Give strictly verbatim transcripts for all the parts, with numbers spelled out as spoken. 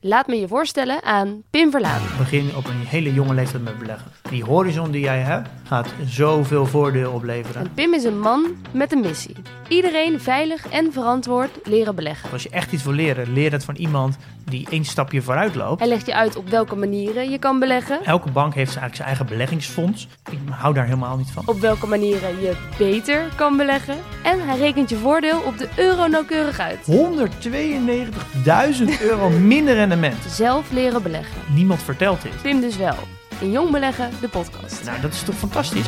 Laat me je voorstellen aan Pim Verlaan. Begin op een hele jonge leeftijd met beleggen. Die horizon die jij hebt, gaat zoveel voordeel opleveren. En Pim is een man met een missie. Iedereen veilig en verantwoord leren beleggen. Als je echt iets wil leren, leer het van iemand die één stapje vooruit loopt. Hij legt je uit op welke manieren je kan beleggen. Elke bank heeft eigenlijk zijn eigen beleggingsfonds. Ik hou daar helemaal niet van. Op welke manieren je beter kan beleggen. En hij rekent je voordeel op de euro nauwkeurig uit. honderdtweeënnegentigduizend euro minder rendement. Zelf leren beleggen. Niemand vertelt dit. Pim dus wel. In Jong Beleggen, de podcast. Nou, dat is toch fantastisch?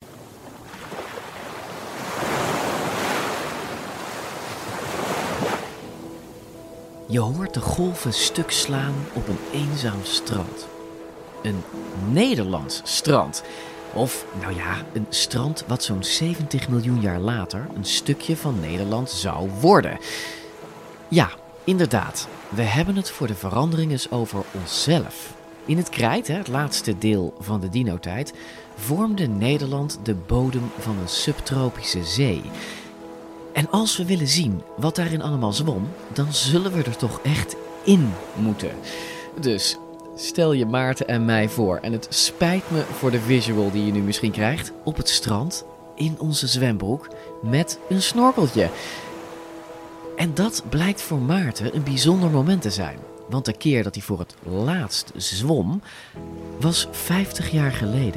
Je hoort de golven stuk slaan op een eenzaam strand. Een Nederlands strand. Of, nou ja, een strand wat zo'n zeventig miljoen jaar later een stukje van Nederland zou worden. Ja, inderdaad. We hebben het voor de verandering eens over onszelf. In het Krijt, het laatste deel van de dinotijd, vormde Nederland de bodem van een subtropische zee. En als we willen zien wat daarin allemaal zwom, dan zullen we er toch echt in moeten. Dus stel je Maarten en mij voor, en het spijt me voor de visual die je nu misschien krijgt, op het strand, in onze zwembroek, met een snorkeltje. En dat blijkt voor Maarten een bijzonder moment te zijn. Want de keer dat hij voor het laatst zwom, was vijftig jaar geleden.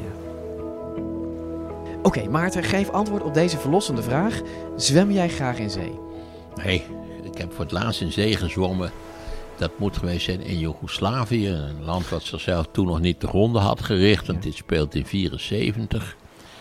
Oké, okay, Maarten, geef antwoord op deze verlossende vraag. Zwem jij graag in zee? Nee, ik heb voor het laatst in zee gezwommen. Dat moet geweest zijn in Joegoslavië. Een land wat zichzelf toen nog niet te gronden had gericht. Want dit speelt in vierenzeventig.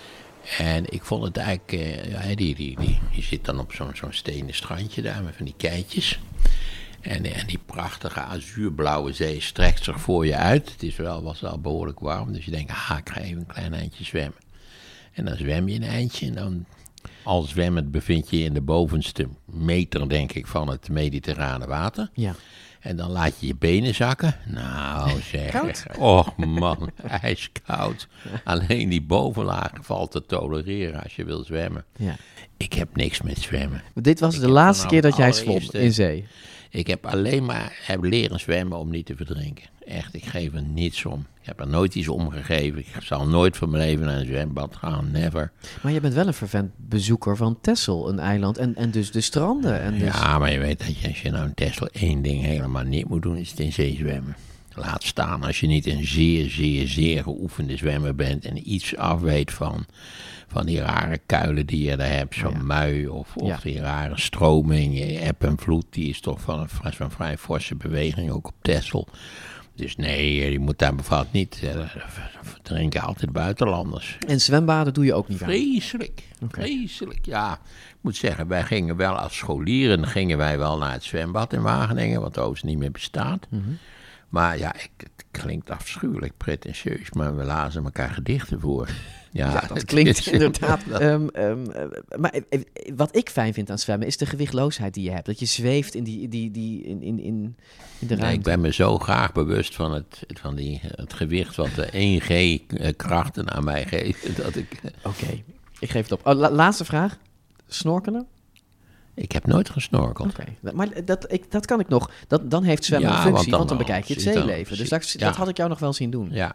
En ik vond het eigenlijk... Uh, ja, die, die, die, je zit dan op zo'n, zo'n stenen strandje daar met van die keitjes. En, en die prachtige azuurblauwe zee strekt zich voor je uit. Het is wel, was wel behoorlijk warm. Dus je denkt, ah, ik ga even een klein eindje zwemmen. En dan zwem je een eindje en dan, al zwemmend, bevind je je in de bovenste meter, denk ik, van het mediterrane water. Ja. En dan laat je je benen zakken. Nou zeg, koud? Och man, ijskoud. Alleen die bovenlaag valt te tolereren als je wil zwemmen. Ja. Ik heb niks met zwemmen. Dit was Ik de laatste heb keer dat jij vanaf zwom in zee. Ik heb alleen maar heb leren zwemmen om niet te verdrinken. Echt, ik geef er niets om. Ik heb er nooit iets om gegeven. Ik zal nooit van mijn leven naar een zwembad gaan, never. Maar je bent wel een fervent bezoeker van Texel, een eiland, en, en dus de stranden. En dus... Ja, maar je weet dat je, als je nou in Texel één ding helemaal niet moet doen, is het in zee zwemmen. Laat staan als je niet een zeer, zeer, zeer geoefende zwemmer bent en iets afweet van, van die rare kuilen die je daar hebt, zo'n ja. mui of, of ja. die rare stroming, eb en vloed, die is toch van een, van een vrij forse beweging, ook op Texel. Dus nee, je moet daar bevat niet. Drinken altijd buitenlanders. En zwembaden doe je ook niet aan? Vreselijk, okay. vreselijk, ja. Ik moet zeggen, wij gingen wel als scholieren, gingen wij wel naar het zwembad in Wageningen, wat overigens niet meer bestaat. Mm-hmm. Maar ja, ik, het klinkt afschuwelijk pretentieus, maar we lazen elkaar gedichten voor. Ja, ja dat klinkt is, inderdaad. um, um, maar wat ik fijn vind aan zwemmen is de gewichtloosheid die je hebt. Dat je zweeft in, die, die, die, in, in, in de ruimte. Nee, ik ben me zo graag bewust van het, van die, het gewicht wat de één G krachten aan mij geeft. Dat ik... Oké, okay, ik geef het op. Oh, la- laatste vraag. Snorkelen? Ik heb nooit gesnorkeld. Oké, okay. Maar dat, ik, dat kan ik nog. Dat, dan heeft zwemmen ja, een functie, want dan, want dan bekijk je het zeeleven. Dan, dus dat, ja. dat had ik jou nog wel zien doen. Ja.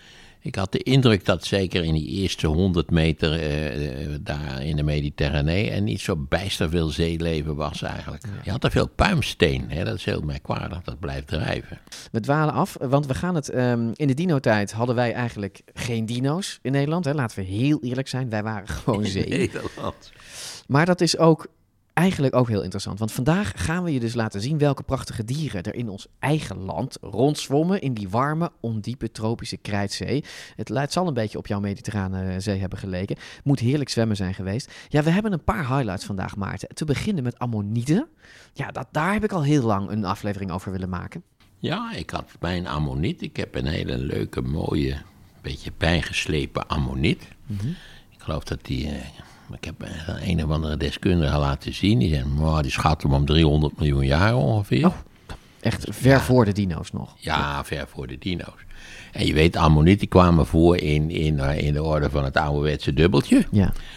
Ik had de indruk dat zeker in die eerste honderd meter uh, daar in de Mediterranee en niet zo bijster veel zeeleven was eigenlijk. Ja. Je had er veel puimsteen, hè? Dat is heel merkwaardig, dat blijft drijven. We dwalen af, want we gaan het, um, in de dino-tijd hadden wij eigenlijk geen dino's in Nederland. Hè? Laten we heel eerlijk zijn, wij waren gewoon zee. In Nederland. Maar dat is ook eigenlijk ook heel interessant, want vandaag gaan we je dus laten zien welke prachtige dieren er in ons eigen land rondzwommen in die warme, ondiepe tropische Krijtzee. Het, het zal een beetje op jouw Mediterrane zee hebben geleken. Moet heerlijk zwemmen zijn geweest. Ja, we hebben een paar highlights vandaag, Maarten. Te beginnen met ammonieten. Ja, dat, daar heb ik al heel lang een aflevering over willen maken. Ja, ik had mijn ammoniet. Ik heb een hele leuke, mooie, beetje bijgeslepen ammoniet. Mm-hmm. Ik geloof dat die... Uh, Ik heb een of andere deskundige laten zien. Die zei, oh, die schat hem om driehonderd miljoen jaar ongeveer. Oh, echt ver ja. voor de dino's nog. Ja, ja, ver voor de dino's. En je weet, ammonieten kwamen voor in, in, in de orde van het ouderwetse dubbeltje. Ja.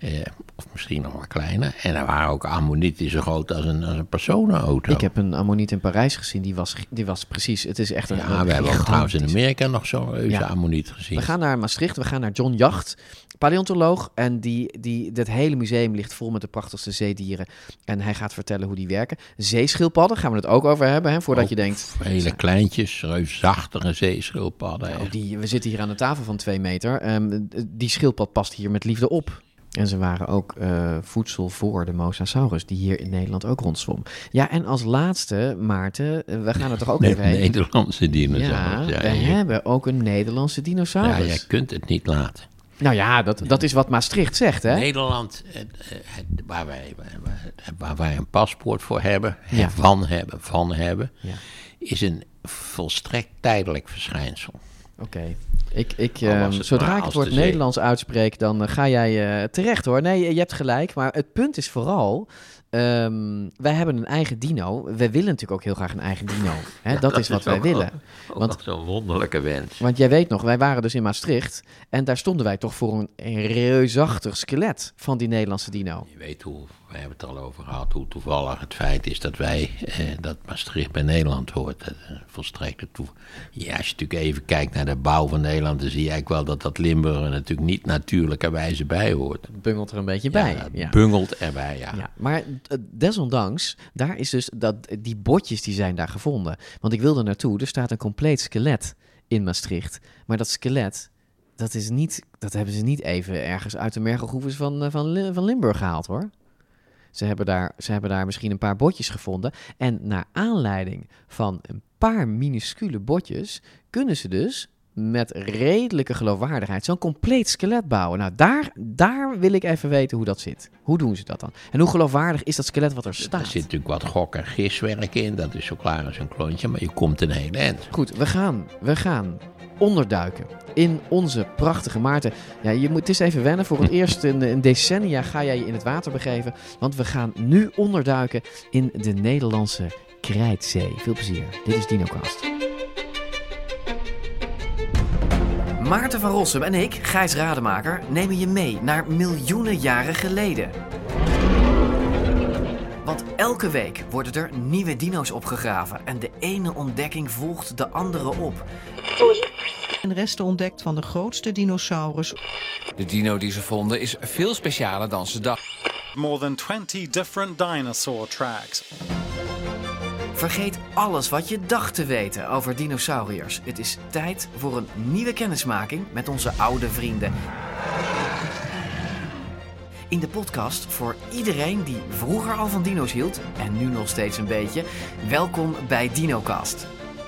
Uh, of misschien nog wat kleiner. En er waren ook ammonieten zo groot als een, als een personenauto. Ik heb een ammoniet in Parijs gezien, die was, die was precies, het is echt een... Ja, een we hebben ook trouwens in gigantisch- Amerika nog zo'n reuze Ja. ammoniet gezien. We gaan naar Maastricht, we gaan naar John Jacht, paleontoloog. En die, die, dat hele museum ligt vol met de prachtigste zeedieren. En hij gaat vertellen hoe die werken. Zeeschildpadden, gaan we het ook over hebben, hè, voordat Ook je denkt... Hele kleintjes, reusachtige zeeschildpadden. Nou, echt. die, we zitten hier aan de tafel van twee meter. Um, die schildpad past hier met liefde op. En ze waren ook uh, voedsel voor de Mosasaurus, die hier in Nederland ook rondzwom. Ja, en als laatste, Maarten, uh, we gaan er toch ook Nee, even heen. Nederlandse Ja, dinosaurus. we je, hebben ook een Nederlandse ja, dinosaurus. jij kunt het niet laten. Nou ja, dat, dat is wat Maastricht zegt, hè? Nederland, eh, eh, het- waar, wij, waar, waar wij een paspoort voor hebben, Ja. en van hebben, van hebben, Ja. is een volstrekt tijdelijk verschijnsel. Oké. Ik, ik, Al was um, het zodra maar ik het als woord de zee. Nederlands uitspreek, dan uh, ga jij uh, terecht hoor. Nee, je hebt gelijk. Maar het punt is vooral, um, wij hebben een eigen dino. Wij willen natuurlijk ook heel graag een eigen dino. Hè? dat, is wat wij ook willen. Ook Want- nog zo'n wonderlijke wens. Want jij weet nog, wij waren dus in Maastricht. En daar stonden wij toch voor een reusachtig skelet van die Nederlandse dino. Je weet hoe, we hebben het er al over gehad, hoe toevallig het feit is dat wij, eh, dat Maastricht bij Nederland hoort. Dat is volstrekt toe. Ja, als je natuurlijk even kijkt naar de bouw van Nederland, dan zie je eigenlijk wel dat dat Limburg er natuurlijk niet natuurlijkerwijze bij hoort. Het bungelt er een beetje bij. Ja, het Ja. bungelt erbij, ja. Ja, maar uh, desondanks, daar is dus dat, die botjes die zijn daar gevonden. Want ik wilde naartoe, er staat een compleet skelet in Maastricht. Maar dat skelet, dat, is niet, dat hebben ze niet even ergens uit de mergelgroeves van, uh, van, Li- van Limburg gehaald hoor. Ze hebben, daar, ze hebben daar misschien een paar botjes gevonden. En naar aanleiding van een paar minuscule botjes kunnen ze dus met redelijke geloofwaardigheid zo'n compleet skelet bouwen. Nou, daar, daar wil ik even weten hoe dat zit. Hoe doen ze dat dan? En hoe geloofwaardig is dat skelet wat er Er staat? zit natuurlijk wat gok- en giswerk in, dat is zo klaar als een klontje, maar je komt een hele eind. Goed, we gaan, we gaan onderduiken in onze prachtige Maarten. Ja, je moet, het is even wennen. Voor het eerst in, in decennia ga jij je in het water begeven. Want we gaan nu onderduiken in de Nederlandse Krijtzee. Veel plezier. Dit is DinoCast. Maarten van Rossum en ik, Gijs Rademaker, nemen je mee naar miljoenen jaren geleden. Want elke week worden er nieuwe dino's opgegraven en de ene ontdekking volgt de andere op. En resten ontdekt van de grootste dinosaurus. De dino die ze vonden is veel specialer dan ze dachten. More than twenty different dinosaur tracks. Vergeet alles wat je dacht te weten over dinosauriërs. Het is tijd voor een nieuwe kennismaking met onze oude vrienden. In de podcast voor iedereen die vroeger al van dino's hield en nu nog steeds een beetje. Welkom bij DinoCast.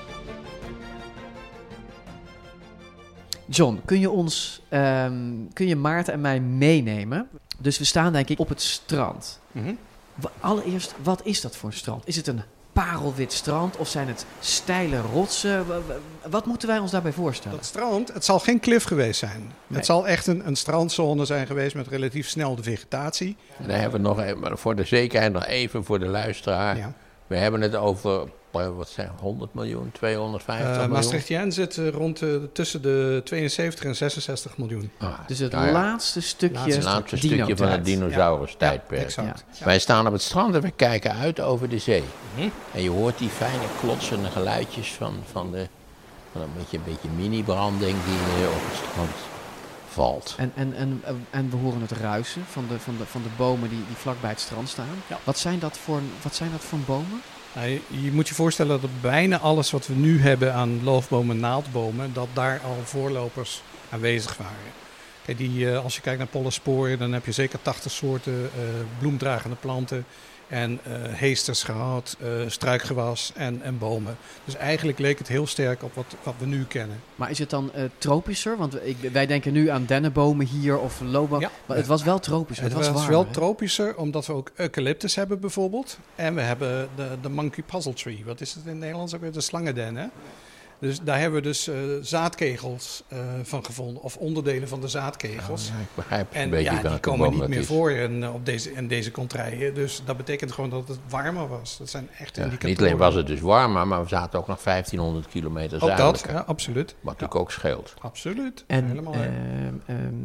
John, kun je ons, um, kun je Maarten en mij meenemen? Dus we staan denk ik op het strand. Mm-hmm. Allereerst, wat is dat voor een strand? Is het een parelwit strand of zijn het steile rotsen? Wat moeten wij ons daarbij voorstellen? Dat strand, het zal geen klif geweest zijn. Nee. Het zal echt een, een strandzone zijn geweest met relatief snel de vegetatie. En dan hebben we nog even, voor de zekerheid nog even voor de luisteraar. Ja. We hebben het over, wat zijn honderd miljoen, tweehonderdvijftig Uh, miljoen? Maastrichtien zit uh, rond uh, tussen de tweeënzeventig en zesenzestig miljoen. Ah, Dus het nou ja, laatste stukje, Laatste het laatste dino stukje van het tijd. dinosaurus-tijdperk. Exact. Ja. Wij staan op het strand en we kijken uit over de zee. Mhm. En je hoort die fijne klotsende geluidjes van, van, de, van een beetje, beetje mini-branding die uh, op het strand valt. En, en, en, en we horen het ruisen van de, van de, van de bomen die, die vlak bij het strand staan. Ja. Wat zijn dat voor, wat zijn dat voor bomen? Nou, je, je moet je voorstellen dat bijna alles wat we nu hebben aan loofbomen en naaldbomen, dat daar al voorlopers aanwezig waren. Kijk, die, uh, als je kijkt naar pollensporen, dan heb je zeker tachtig soorten uh, bloemdragende planten. En uh, heesters gehad, uh, struikgewas en, en bomen. Dus eigenlijk leek het heel sterk op wat, wat we nu kennen. Maar is het dan uh, tropischer? Want ik, wij denken nu aan dennenbomen hier of loofbomen. Ja. Maar het was wel tropischer. Het, Het, was, was warmer, wel hè? tropischer, omdat we ook eucalyptus hebben bijvoorbeeld. En we hebben de, de monkey puzzle tree. Wat is het in het Nederlands ook weer? De slangenden, hè? Dus daar hebben we dus uh, zaadkegels uh, van gevonden, of onderdelen van de zaadkegels. Ja, ik begrijp een En beetje ja, die welke komen boom niet dat meer is. voor in, op deze, in deze contraien. Dus dat betekent gewoon dat het warmer was. Dat zijn echt Ja, indicatoren. niet alleen was het dus warmer, maar we zaten ook nog vijftienhonderd kilometer Ook dat, zuidelijker. ja, absoluut. Wat natuurlijk ook scheelt. Absoluut, En helemaal. uh, hè. um,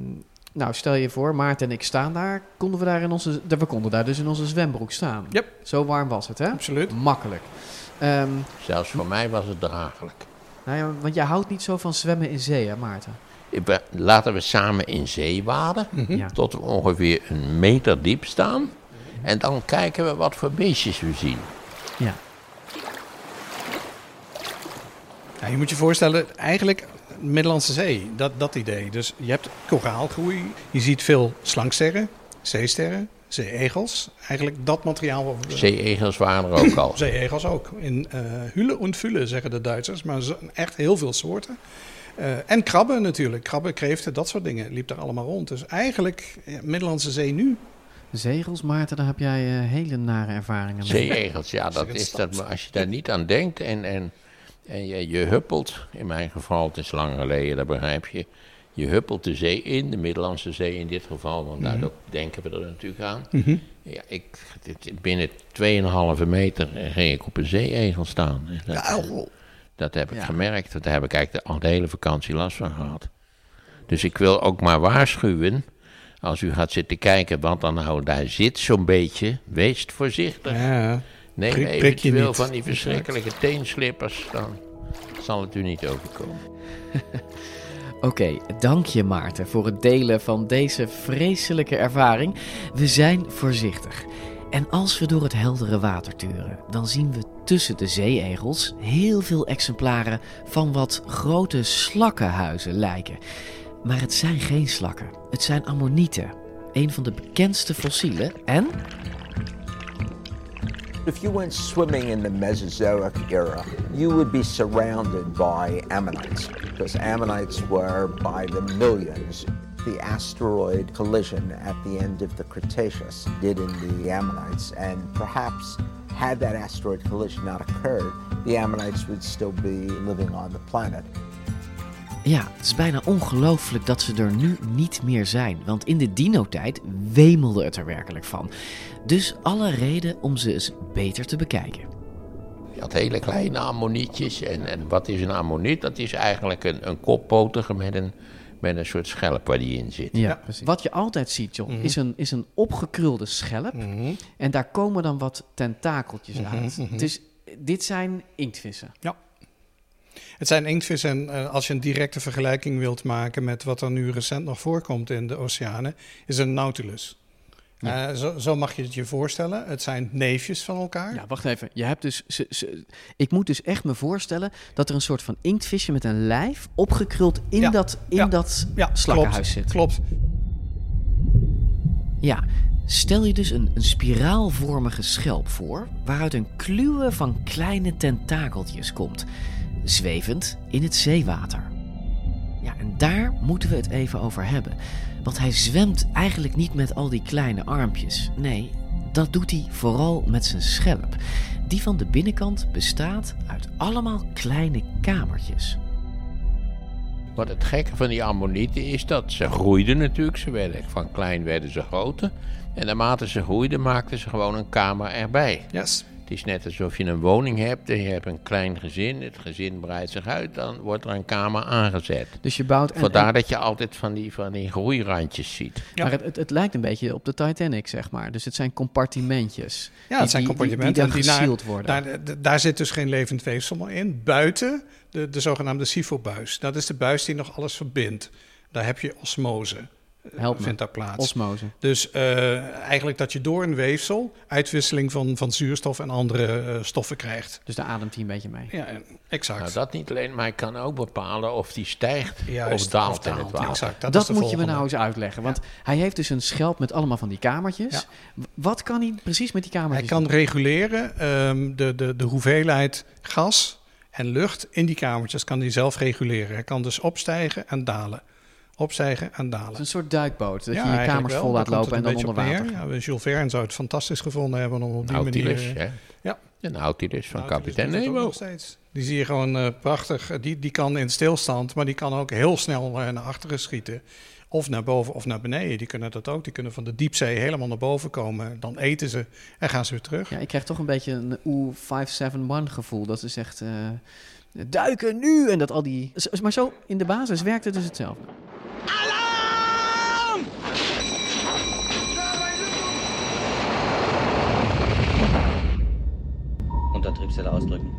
Nou, stel je voor, Maarten en ik staan daar. Konden we daar in onze, we konden daar dus in onze zwembroek staan. Yep. Zo warm was het, hè? Absoluut. Makkelijk. Um, Zelfs voor mij was het draaglijk. Nou ja, want jij houdt niet zo van zwemmen in zee, hè, Maarten? Ik ben, laten we samen in zee waden, Mm-hmm. Ja. tot we ongeveer een meter diep staan. En dan kijken we wat voor beestjes we zien. Ja. Ja, je moet je voorstellen, eigenlijk Middellandse Zee, dat, dat idee. Dus je hebt koraalgroei, je ziet veel slangsterren, zeesterren, zeeegels. Eigenlijk dat materiaal. Zeeegels waren er ook al. Zeeegels ook. In uh, Hülle und Fülle zeggen de Duitsers, maar zo, echt heel veel soorten. Uh, en krabben natuurlijk, krabben, kreeften, dat soort dingen liep daar allemaal rond. Dus eigenlijk, ja, Middellandse Zee nu. Zegels, Maarten, daar heb jij uh, hele nare ervaringen mee. Zeeegels, ja, dat is dat. Maar als je daar niet aan denkt en, en, en je, je huppelt, in mijn geval, het is lang geleden, dat begrijp je. Je huppelt de zee in, de Middellandse Zee in dit geval, want mm-hmm. daar denken we er natuurlijk aan. Mm-hmm. Ja, ik, binnen twee komma vijf meter ging ik op een zeeegel staan. Dat, ja, dat heb ik ja. gemerkt, want daar heb ik eigenlijk de, al de hele vakantie last van gehad. Dus ik wil ook maar waarschuwen, als u gaat zitten kijken wat dan nou daar zit, zo'n beetje, wees voorzichtig. Ja, Neem prik, prik eventueel niet. van die verschrikkelijke teenslippers, dan zal het u niet overkomen. Oké, okay, dank je Maarten voor het delen van deze vreselijke ervaring. We zijn voorzichtig. En als we door het heldere water turen, dan zien we tussen de zeeegels heel veel exemplaren van wat grote slakkenhuizen lijken. Maar het zijn geen slakken, het zijn ammonieten. Een van de bekendste fossielen en... If you went swimming in the Mesozoic era, you would be surrounded by ammonites, because ammonites were by the millions. The asteroid collision at the end of the Cretaceous did in the ammonites, and perhaps had that asteroid collision not occurred, the ammonites would still be living on the planet. Ja, het is bijna ongelooflijk dat ze er nu niet meer zijn. Want in de dino-tijd wemelde het er werkelijk van. Dus alle reden om ze eens beter te bekijken. Je had hele kleine ammonietjes. En, en wat is een ammoniet? Dat is eigenlijk een, een koppotige met een, met een soort schelp waar die in zit. Ja, ja, precies. Wat je altijd ziet, John, mm-hmm. is, een, is een opgekrulde schelp. Mm-hmm. En daar komen dan wat tentakeltjes mm-hmm. uit. Mm-hmm. Dus dit zijn inktvissen. Ja. Het zijn inktvissen en uh, als je een directe vergelijking wilt maken met wat er nu recent nog voorkomt in de oceanen, is een nautilus. Ja. Uh, zo, zo mag je het je voorstellen. Het zijn neefjes van elkaar. Ja, wacht even. Je hebt dus, ze, ze, ik moet dus echt me voorstellen dat er een soort van inktvisje met een lijf opgekruld in ja. dat, in ja. dat ja, slakkenhuis klopt, zit. Klopt. Ja, stel je dus een, een spiraalvormige schelp voor, waaruit een kluwe van kleine tentakeltjes komt, zwevend in het zeewater. Ja, en daar moeten we het even over hebben. Want hij zwemt eigenlijk niet met al die kleine armpjes. Nee, dat doet hij vooral met zijn schelp. Die van de binnenkant bestaat uit allemaal kleine kamertjes. Wat het gekke van die ammonieten is dat ze groeiden natuurlijk. Ze werden, van klein werden ze groter. En naarmate ze groeiden maakten ze gewoon een kamer erbij. Yes. Het is net alsof je een woning hebt en je hebt een klein gezin. Het gezin breidt zich uit, dan wordt er een kamer aangezet. Dus je bouwt... En, Vandaar en... dat je altijd van die, van die groeirandjes ziet. Ja. Maar het, het, het lijkt een beetje op de Titanic, zeg maar. Dus het zijn compartimentjes. Ja, het zijn die, compartimenten. Die, die, die dan gesield worden. Daar, daar, daar zit dus geen levend weefsel in. Buiten de, de zogenaamde SIFO-buis. Dat is de buis die nog alles verbindt. Daar heb je osmose. Help me. Vindt daar plaats. Osmose. Dus uh, eigenlijk dat je door een weefsel uitwisseling van, van zuurstof en andere uh, stoffen krijgt. Dus daar ademt hij een beetje mee. Ja, exact. Nou, dat niet alleen, maar hij kan ook bepalen of die stijgt Juist, of daalt of daalt in het water. Exact, dat dat moet volgende. je me nou eens uitleggen. Want ja. hij heeft dus een schelp met allemaal van die kamertjes. Ja. Wat kan hij precies met die kamertjes Hij kan doen? reguleren um, de, de, de hoeveelheid gas en lucht in die kamertjes kan hij zelf reguleren. Hij kan dus opstijgen en dalen. Opstijgen en dalen. Het is een soort duikboot, dat ja, je je kamers wel. vol laat lopen en dan onder water. Ja, Jules Verne zou het fantastisch gevonden hebben om op die Nautilus, manier... Hè? Ja. De Nautilus van Nautilus kapitein Nemo. Nog steeds. Die zie je gewoon uh, prachtig. Die, die kan in stilstand, maar die kan ook heel snel uh, naar achteren schieten. Of naar boven of naar beneden. Die kunnen dat ook. Die kunnen van de diepzee helemaal naar boven komen. Dan eten ze en gaan ze weer terug. Ja, ik krijg toch een beetje een O vijf zeven een gevoel. Dat ze zegt, uh, duiken nu! En dat al die... Maar zo, in de basis werkt het dus hetzelfde. Alarm! Untertriebszelle ausdrücken.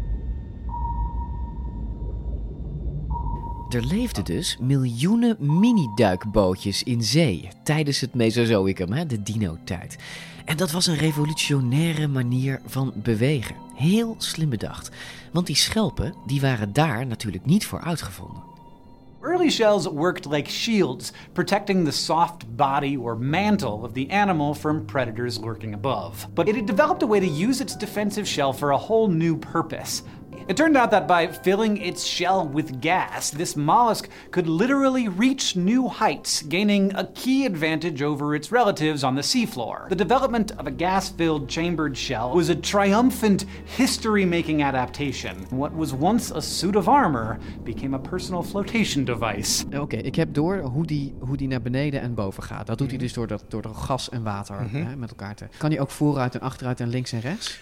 Er leefden dus miljoenen mini-duikbootjes in zee tijdens het Mesozoïcum, hè, de dino-tijd. En dat was een revolutionaire manier van bewegen. Heel slim bedacht. Want die schelpen die waren daar natuurlijk niet voor uitgevonden. Early shells worked like shields, protecting the soft body or mantle of the animal from predators lurking above. But it had developed a way to use its defensive shell for a whole new purpose. It turned out that by filling its shell with gas, this mollusk could literally reach new heights, gaining a key advantage over its relatives on the seafloor. The development of a gas-filled chambered shell was a triumphant history-making adaptation. What was once a suit of armor became a personal flotation device. Oké, okay, ik heb door hoe die, hoe die naar beneden en boven gaat. Dat doet hij dus door, dat, door de gas en water mm-hmm. hè, met elkaar te... Kan hij ook vooruit en achteruit en links en rechts?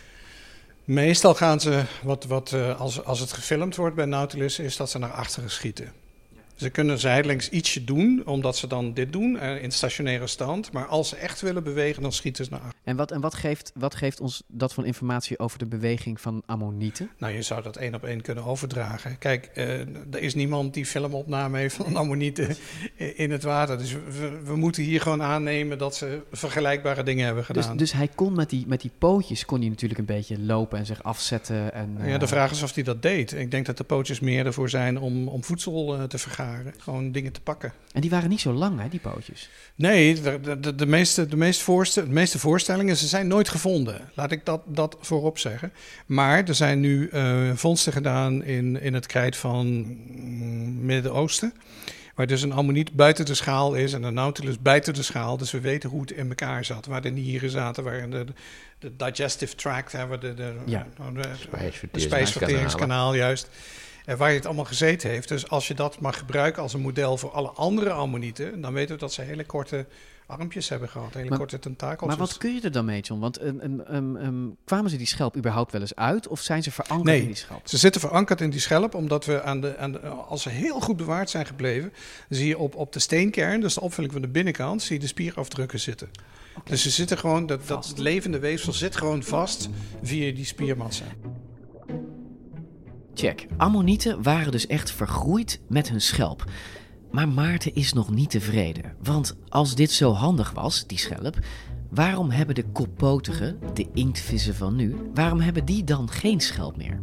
Meestal gaan ze, wat, wat, uh, als, als het gefilmd wordt bij Nautilus, is dat ze naar achteren schieten. Ze kunnen zijdelings ietsje doen, omdat ze dan dit doen, uh, in stationaire stand. Maar als ze echt willen bewegen, dan schieten ze naar achteren. En wat, en wat, geeft, wat geeft ons dat van informatie over de beweging van ammonieten? Nou, je zou dat één op één kunnen overdragen. Kijk, uh, er is niemand die filmopname heeft van ammonieten in het water. Dus we, we moeten hier gewoon aannemen dat ze vergelijkbare dingen hebben gedaan. Dus, dus hij kon met die, met die pootjes kon hij natuurlijk een beetje lopen en zich afzetten. En, uh... Ja, de vraag is of hij dat deed. Ik denk dat de pootjes meer ervoor zijn om, om voedsel uh, te vergaren. Gewoon dingen te pakken. En die waren niet zo lang, hè, die pootjes? Nee, de, de, de, meeste, de, meeste voorstel, de meeste voorstellingen, ze zijn nooit gevonden. Laat ik dat, dat voorop zeggen. Maar er zijn nu uh, vondsten gedaan in, in het krijt van mm, Midden-Oosten. Waar dus een ammoniet buiten de schaal is en een Nautilus buiten de schaal. Dus we weten hoe het in elkaar zat. Waar de nieren zaten, waar de, de digestive tract, hè, waar de, de, ja. de, de, de spijsverteringskanaal juist. En waar je het allemaal gezeten heeft. Dus als je dat mag gebruiken als een model voor alle andere ammonieten, dan weten we dat ze hele korte armpjes hebben gehad, hele maar, korte tentakels. Maar wat kun je er dan mee, John? Want um, um, um, um, kwamen ze die schelp überhaupt wel eens uit of zijn ze verankerd nee, in die schelp? Ze zitten verankerd in die schelp, omdat we aan de, aan de, als ze heel goed bewaard zijn gebleven, zie je op, op de steenkern, dus de opvulling van de binnenkant, zie je de spierafdrukken zitten. Okay. Dus ze zitten gewoon, dat, dat levende weefsel zit gewoon vast via die spiermassa. Check. Ammonieten waren dus echt vergroeid met hun schelp. Maar Maarten is nog niet tevreden. Want als dit zo handig was, die schelp, waarom hebben de koppotigen, de inktvissen van nu, waarom hebben die dan geen schelp meer?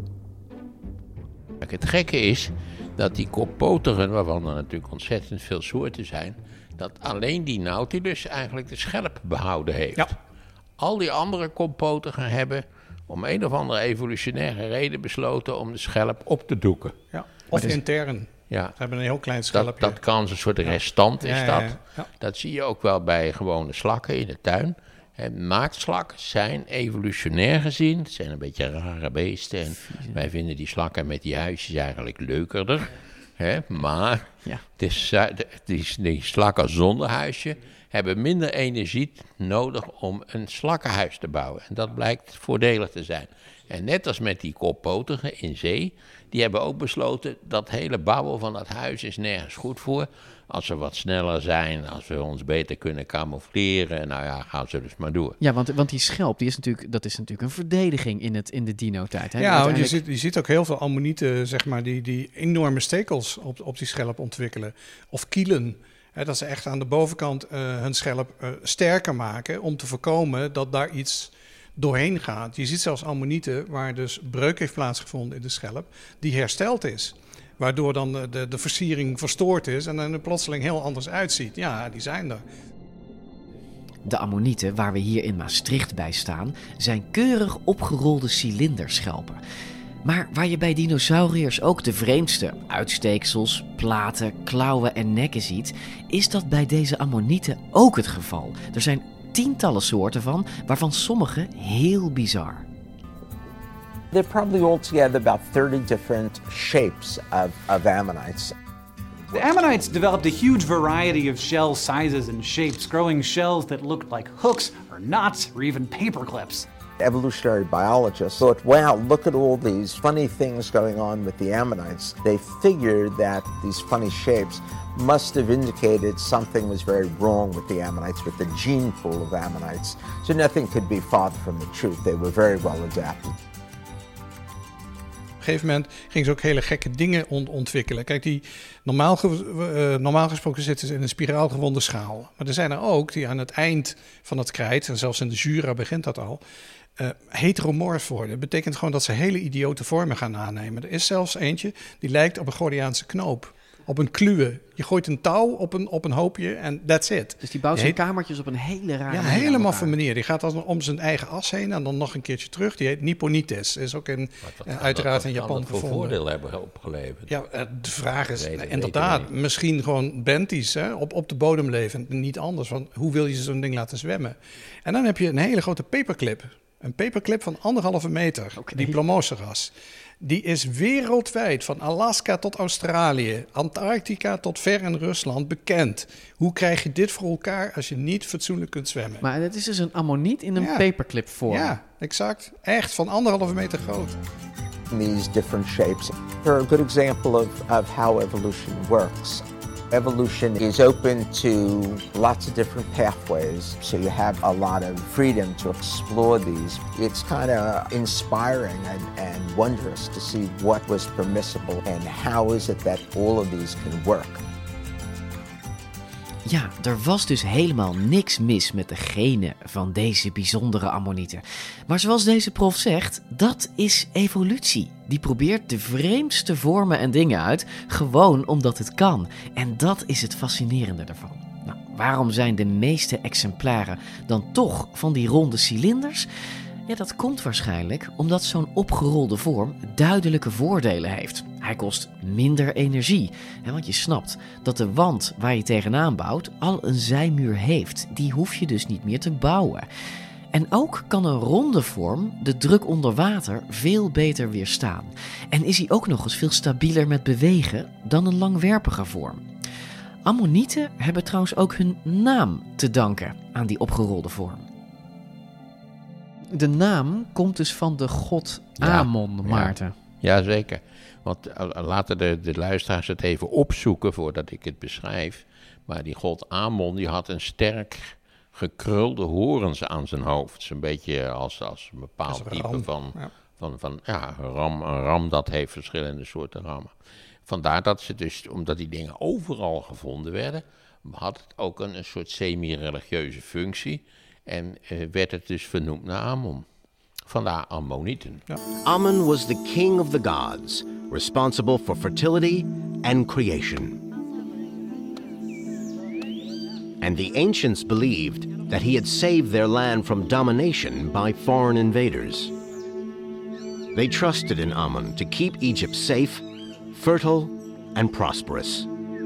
Het gekke is dat die koppotigen, waarvan er natuurlijk ontzettend veel soorten zijn, dat alleen die Nautilus eigenlijk de schelp behouden heeft. Ja. Al die andere koppotigen hebben om een of andere evolutionaire reden besloten om de schelp op te doeken. Ja, of dus, intern. Ja. Ze hebben een heel klein schelpje. Dat, dat kan, een soort restant is ja, dat. Ja, ja, ja. Dat zie je ook wel bij gewone slakken in de tuin. En naaktslakken zijn evolutionair gezien, het zijn een beetje rare beesten. En wij vinden die slakken met die huisjes eigenlijk leukerder. Hè? Maar ja. het is, die, die slakken zonder huisje hebben minder energie nodig om een slakkenhuis te bouwen. En dat blijkt voordelig te zijn. En net als met die koppotigen in zee, die hebben ook besloten dat hele bouwen van dat huis is nergens goed voor. Als we wat sneller zijn, als we ons beter kunnen camoufleren, nou ja, gaan ze dus maar door. Ja, want, want die schelp, die is natuurlijk, dat is natuurlijk een verdediging in, het, in de dino-tijd. Hè? Ja, want je ziet, je ziet ook heel veel ammonieten, zeg maar, die, die enorme stekels op, op die schelp ontwikkelen. Of kielen. Hè, dat ze echt aan de bovenkant uh, hun schelp uh, sterker maken om te voorkomen dat daar iets doorheen gaat. Je ziet zelfs ammonieten waar dus breuk heeft plaatsgevonden in de schelp, die hersteld is. Waardoor dan de, de, de versiering verstoord is en dan er plotseling heel anders uitziet. Ja, die zijn er. De ammonieten waar we hier in Maastricht bij staan, zijn keurig opgerolde cilinderschelpen. Maar waar je bij dinosauriërs ook de vreemdste uitsteeksels, platen, klauwen en nekken ziet, is dat bij deze ammonieten ook het geval. Er zijn tientallen soorten van, waarvan sommige heel bizar. There are probably altogether about thirty different shapes of, of ammonites. The ammonites developed a huge variety of shell sizes and shapes, growing shells that looked like hooks or knots or even paper clips. Evolutionary biologists thought, wow, look at all these funny things going on with the ammonites. They figured that these funny shapes must have indicated something was very wrong with the ammonites, with the gene pool of ammonites. So nothing could be farther from the truth. They were very well adapted. gegeven moment gingen ze ook hele gekke dingen ont- ontwikkelen. Kijk, die normaal, ge- uh, normaal gesproken zitten ze in een spiraalgewonde schaal. Maar er zijn er ook die aan het eind van het krijt, en zelfs in de Jura begint dat al, uh, heteromorf worden. Dat betekent gewoon dat ze hele idiote vormen gaan aannemen. Er is zelfs eentje die lijkt op een Gordiaanse knoop. Op een kluwe. Je gooit een touw op een, op een hoopje en that's it. Dus die bouwt zijn heet... kamertjes op een hele rare ja, manier. hele maffe manier. Die gaat dan om zijn eigen as heen en dan nog een keertje terug. Die heet Nipponites. Is ook in, uh, uiteraard in Japan gevonden. Wat voor voordeel hebben opgeleverd? Ja, uh, de vraag is Weten, inderdaad, weten misschien gewoon benties, hè, op, op de bodem leven. Niet anders, want hoe wil je zo'n ding laten zwemmen? En dan heb je een hele grote paperclip. Een paperclip van anderhalve meter. Okay. Diplomoceras. Die is wereldwijd, van Alaska tot Australië, Antarctica tot ver in Rusland, bekend. Hoe krijg je dit voor elkaar als je niet fatsoenlijk kunt zwemmen? Maar het is dus een ammoniet in een ja. paperclip vorm. Ja, exact. Echt, van anderhalve meter groot. These different shapes are a good example of, of how evolution works. Evolution is open to lots of different pathways, so you have a lot of freedom to explore these. It's kind of inspiring and, and wondrous to see what was permissible and how is it that all of these can work. Ja, er was dus helemaal niks mis met de genen van deze bijzondere ammonieten. Maar zoals deze prof zegt, dat is evolutie. Die probeert de vreemdste vormen en dingen uit, gewoon omdat het kan. En dat is het fascinerende ervan. Nou, waarom zijn de meeste exemplaren dan toch van die ronde cilinders? Ja, dat komt waarschijnlijk omdat zo'n opgerolde vorm duidelijke voordelen heeft. Hij kost minder energie, hè, want je snapt dat de wand waar je tegenaan bouwt al een zijmuur heeft. Die hoef je dus niet meer te bouwen. En ook kan een ronde vorm de druk onder water veel beter weerstaan. En is hij ook nog eens veel stabieler met bewegen dan een langwerpige vorm. Ammonieten hebben trouwens ook hun naam te danken aan die opgerolde vorm. De naam komt dus van de god Amon, ja, Maarten. Ja, ja, zeker. Want uh, laten de, de luisteraars het even opzoeken voordat ik het beschrijf. Maar die god Amon die had een sterk gekrulde horens aan zijn hoofd. Zo'n beetje als, als een bepaald een type ram. van... Ja. Van, van ja, een ram, een ram dat heeft verschillende soorten rammen. Vandaar dat ze dus, omdat die dingen overal gevonden werden, had het ook een, een soort semi-religieuze functie. En uh, werd het dus vernoemd naar Amon. Vandaar ammonieten. Ja. Ammon was the king of the gods, responsible for fertility and creation. And the ancients believed that he had saved their land from domination by foreign invaders. They trusted in Ammon to keep Egypt safe, fertile and prosperous.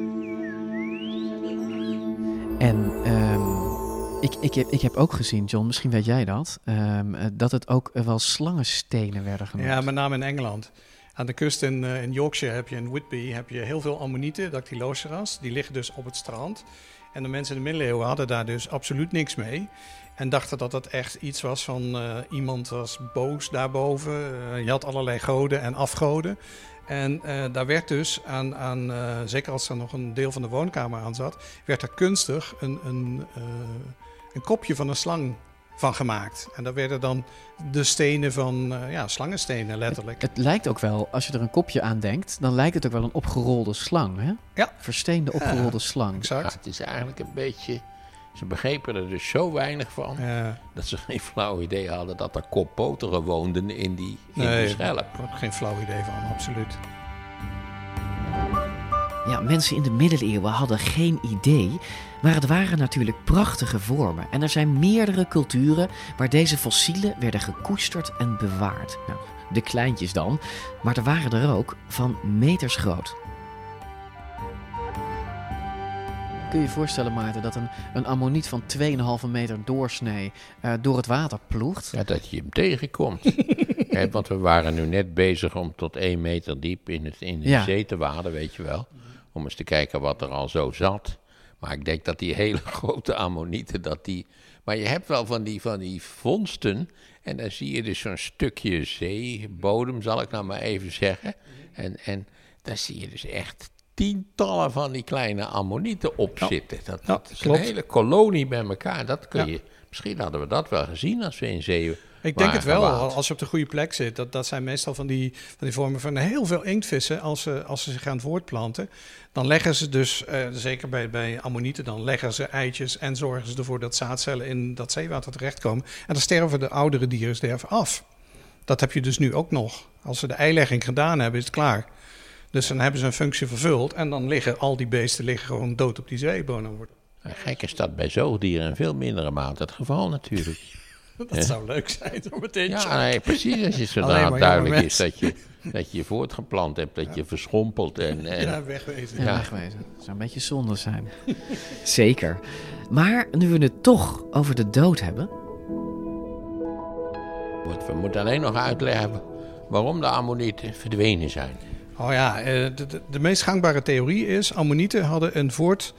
En um, ik, ik, heb, ik heb ook gezien, John, misschien weet jij dat, um, dat het ook wel slangenstenen werden genoemd. Ja, met name in Engeland. Aan de kust in, uh, in Yorkshire heb je in Whitby heb je heel veel ammonieten, dactyloceras. Die liggen dus op het strand. En de mensen in de middeleeuwen hadden daar dus absoluut niks mee. En dachten dat het echt iets was van uh, iemand was boos daarboven. Uh, je had allerlei goden en afgoden. En uh, daar werd dus aan, aan uh, zeker als er nog een deel van de woonkamer aan zat, werd er kunstig een, een, uh, een kopje van een slang van gemaakt. En daar werden dan de stenen van, uh, ja, slangenstenen letterlijk. Het, het lijkt ook wel, als je er een kopje aan denkt, dan lijkt het ook wel een opgerolde slang, hè? Ja. Versteende opgerolde ja, slang. Exact. Ja, het is eigenlijk een beetje... Ze begrepen er dus zo weinig van, ja. dat ze geen flauw idee hadden dat er koppoteren woonden in die, in nee, die schelp. Ik heb er geen flauw idee van, absoluut. Ja, mensen in de middeleeuwen hadden geen idee, maar het waren natuurlijk prachtige vormen. En er zijn meerdere culturen waar deze fossielen werden gekoesterd en bewaard. Nou, de kleintjes dan, maar er waren er ook van meters groot. Kun je je voorstellen, Maarten, dat een, een ammoniet van twee komma vijf meter doorsnee uh, door het water ploegt? Ja, dat je hem tegenkomt. Kijk, want we waren nu net bezig om tot één meter diep in, het, in de ja. zee te waden, weet je wel. Om eens te kijken wat er al zo zat. Maar ik denk dat die hele grote ammonieten, dat die... Maar je hebt wel van die, van die vondsten. En dan zie je dus zo'n stukje zeebodem, zal ik nou maar even zeggen. En, en daar zie je dus echt tientallen van die kleine ammonieten op ja. zitten. Dat, ja, dat is klopt. een hele kolonie bij elkaar. Dat kun ja. je, misschien hadden we dat wel gezien als we in zee Ik denk het wel, als je op de goede plek zit. Dat, dat zijn meestal van die, van die vormen van heel veel inktvissen. Als ze, als ze zich gaan voortplanten, dan leggen ze dus, uh, zeker bij, bij ammonieten, dan leggen ze eitjes en zorgen ze ervoor dat zaadcellen in dat zeewater terechtkomen. En dan sterven de oudere dieren sterven af. Dat heb je dus nu ook nog. Als ze de eilegging gedaan hebben, is het klaar. Dus dan hebben ze een functie vervuld en dan liggen al die beesten liggen gewoon dood op die zeebodem. Gek is dat bij zoogdieren in veel mindere mate het geval natuurlijk. Dat He? zou leuk zijn, door meteen. Ja, nee, precies. Als je zodra duidelijk is dat je, dat je je voortgeplant hebt, dat ja. je verschrompelt en... en ja, wegwezen. Ja, ja, wegwezen. Dat zou een beetje zonde zijn. Zeker. Maar nu we het toch over de dood hebben... We moeten alleen nog uitleggen waarom de ammonieten verdwenen zijn. Oh ja, de, de, de meest gangbare theorie is... ammonieten hadden een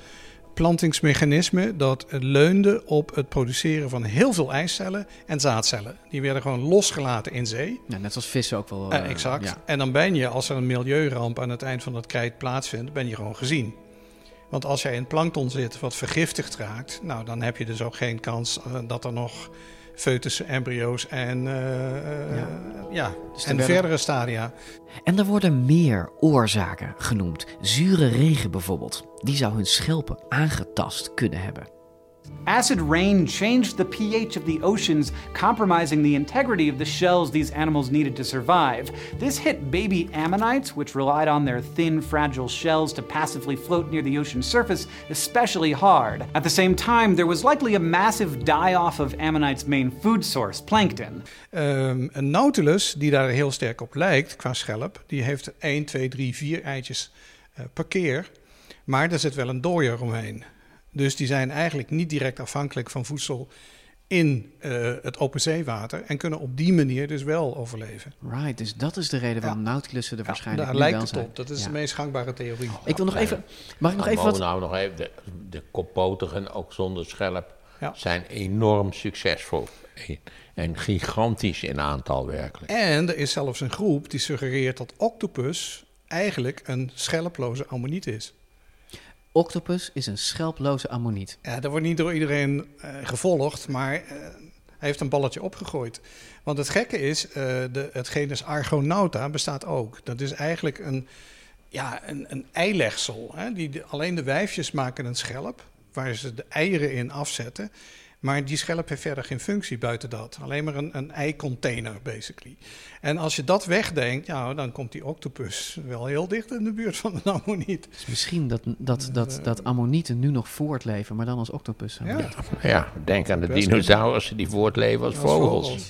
voortplantingsmechanisme... dat leunde op het produceren van heel veel eicellen en zaadcellen. Die werden gewoon losgelaten in zee. Ja, net als vissen ook wel. Uh, uh, exact. Ja. En dan ben je, als er een milieuramp aan het eind van het krijt plaatsvindt... ben je gewoon gezien. Want als jij in plankton zit wat vergiftigd raakt... nou, dan heb je dus ook geen kans uh, dat er nog... foetussen, embryo's en, uh, ja. Ja, dus en verdere stadia. En er worden meer oorzaken genoemd. Zure regen bijvoorbeeld. Die zou hun schelpen aangetast kunnen hebben. Acid rain changed the pH of the oceans, compromising the integrity of the shells these animals needed to survive. This hit baby ammonites, which relied on their thin, fragile shells to passively float near the ocean surface, especially hard. At the same time, there was likely a massive die-off of ammonites' main food source, plankton. Um, een nautilus, die daar heel sterk op lijkt qua schelp, die heeft één, twee, drie, vier eitjes uh, per keer. Maar er zit wel een dooier omheen. Dus die zijn eigenlijk niet direct afhankelijk van voedsel in uh, het open zeewater en kunnen op die manier dus wel overleven. Right, dus dat is de reden waarom ja. nautilussen er ja, waarschijnlijk daar nu lijkt wel het zijn. op. Dat is ja. de meest gangbare theorie. Ik wil nog even... Mag ik nog nou, even wat... Nou, nog even de, de koppotigen, ook zonder schelp, ja. zijn enorm succesvol. En gigantisch in aantal werkelijk. En er is zelfs een groep die suggereert dat octopus eigenlijk een schelploze ammoniet is. Octopus is een schelploze ammoniet. Ja, dat wordt niet door iedereen uh, gevolgd, maar uh, hij heeft een balletje opgegooid. Want het gekke is, uh, de, het genus Argonauta bestaat ook. Dat is eigenlijk een, ja, een, een eilegsel. Hè? Die, de, alleen de wijfjes maken een schelp, waar ze de eieren in afzetten. Maar die schelp heeft verder geen functie buiten dat. Alleen maar een, een ei-container, basically. En als je dat wegdenkt, ja, dan komt die octopus wel heel dicht in de buurt van een ammoniet. Dus misschien dat, dat, dat, dat ammonieten nu nog voortleven, maar dan als octopus. Ja, ja, denk aan de dinosaurussen die voortleven als, als vogels. vogels.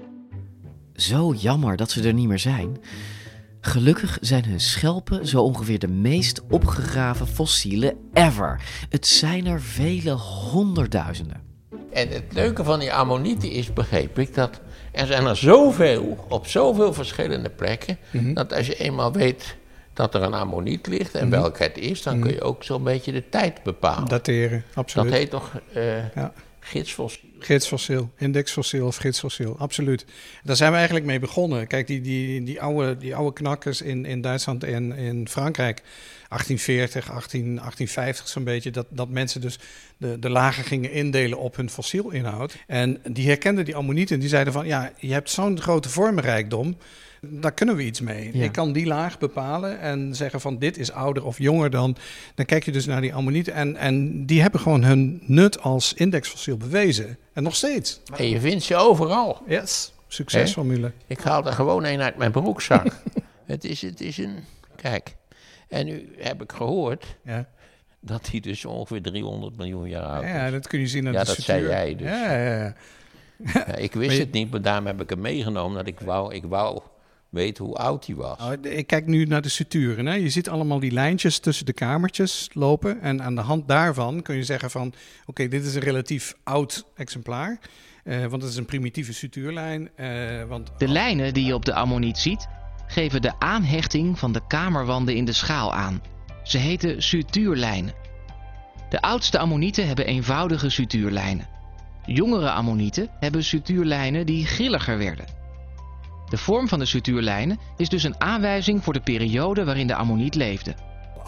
Zo jammer dat ze er niet meer zijn. Gelukkig zijn hun schelpen zo ongeveer de meest opgegraven fossielen ever. Het zijn er vele honderdduizenden. En het leuke van die ammonieten is, begreep ik, dat er zijn er zoveel, op zoveel verschillende plekken, mm-hmm. dat als je eenmaal weet dat er een ammoniet ligt en mm-hmm. welke het is, dan mm-hmm. kun je ook zo'n beetje de tijd bepalen. Dateren, absoluut. Dat heet toch uh, ja. gidsfossiel? Gidsfossiel, indexfossiel of gidsfossiel, absoluut. Daar zijn we eigenlijk mee begonnen. Kijk, die, die, die, oude, die oude knakkers in, in Duitsland en in Frankrijk, achttien veertig, achttien, achttien vijftig zo'n beetje, dat, dat mensen dus de, de lagen gingen indelen op hun fossielinhoud. En die herkenden die ammonieten en die zeiden van, ja, je hebt zo'n grote vormenrijkdom, daar kunnen we iets mee. Ja. Ik kan die laag bepalen en zeggen van dit is ouder of jonger dan. Dan kijk je dus naar die ammonieten en, en die hebben gewoon hun nut als indexfossiel bewezen. En nog steeds. En je vindt ze overal. Yes, succesformule. He? Ik haal er gewoon een uit mijn broekzak. het, is, het is een... Kijk, en nu heb ik gehoord ja. dat hij dus ongeveer driehonderd miljoen jaar oud is. Ja, dat kun je zien aan ja, de dat structuur. zei jij dus. Ja, ja, ja. ja, ik wist je... het niet, maar daarom heb ik hem meegenomen. Dat ik wou... Ik wou weet hoe oud hij was. Oh, ik kijk nu naar de suturen. Hè? Je ziet allemaal die lijntjes tussen de kamertjes lopen. En aan de hand daarvan kun je zeggen van... oké, okay, dit is een relatief oud exemplaar. Uh, want het is een primitieve sutuurlijn. Uh, want... De lijnen die je op de ammoniet ziet... geven de aanhechting van de kamerwanden in de schaal aan. Ze heten sutuurlijnen. De oudste ammonieten hebben eenvoudige sutuurlijnen. Jongere ammonieten hebben sutuurlijnen die grilliger werden. De vorm van de sutuurlijnen is dus een aanwijzing voor de periode waarin de ammoniet leefde.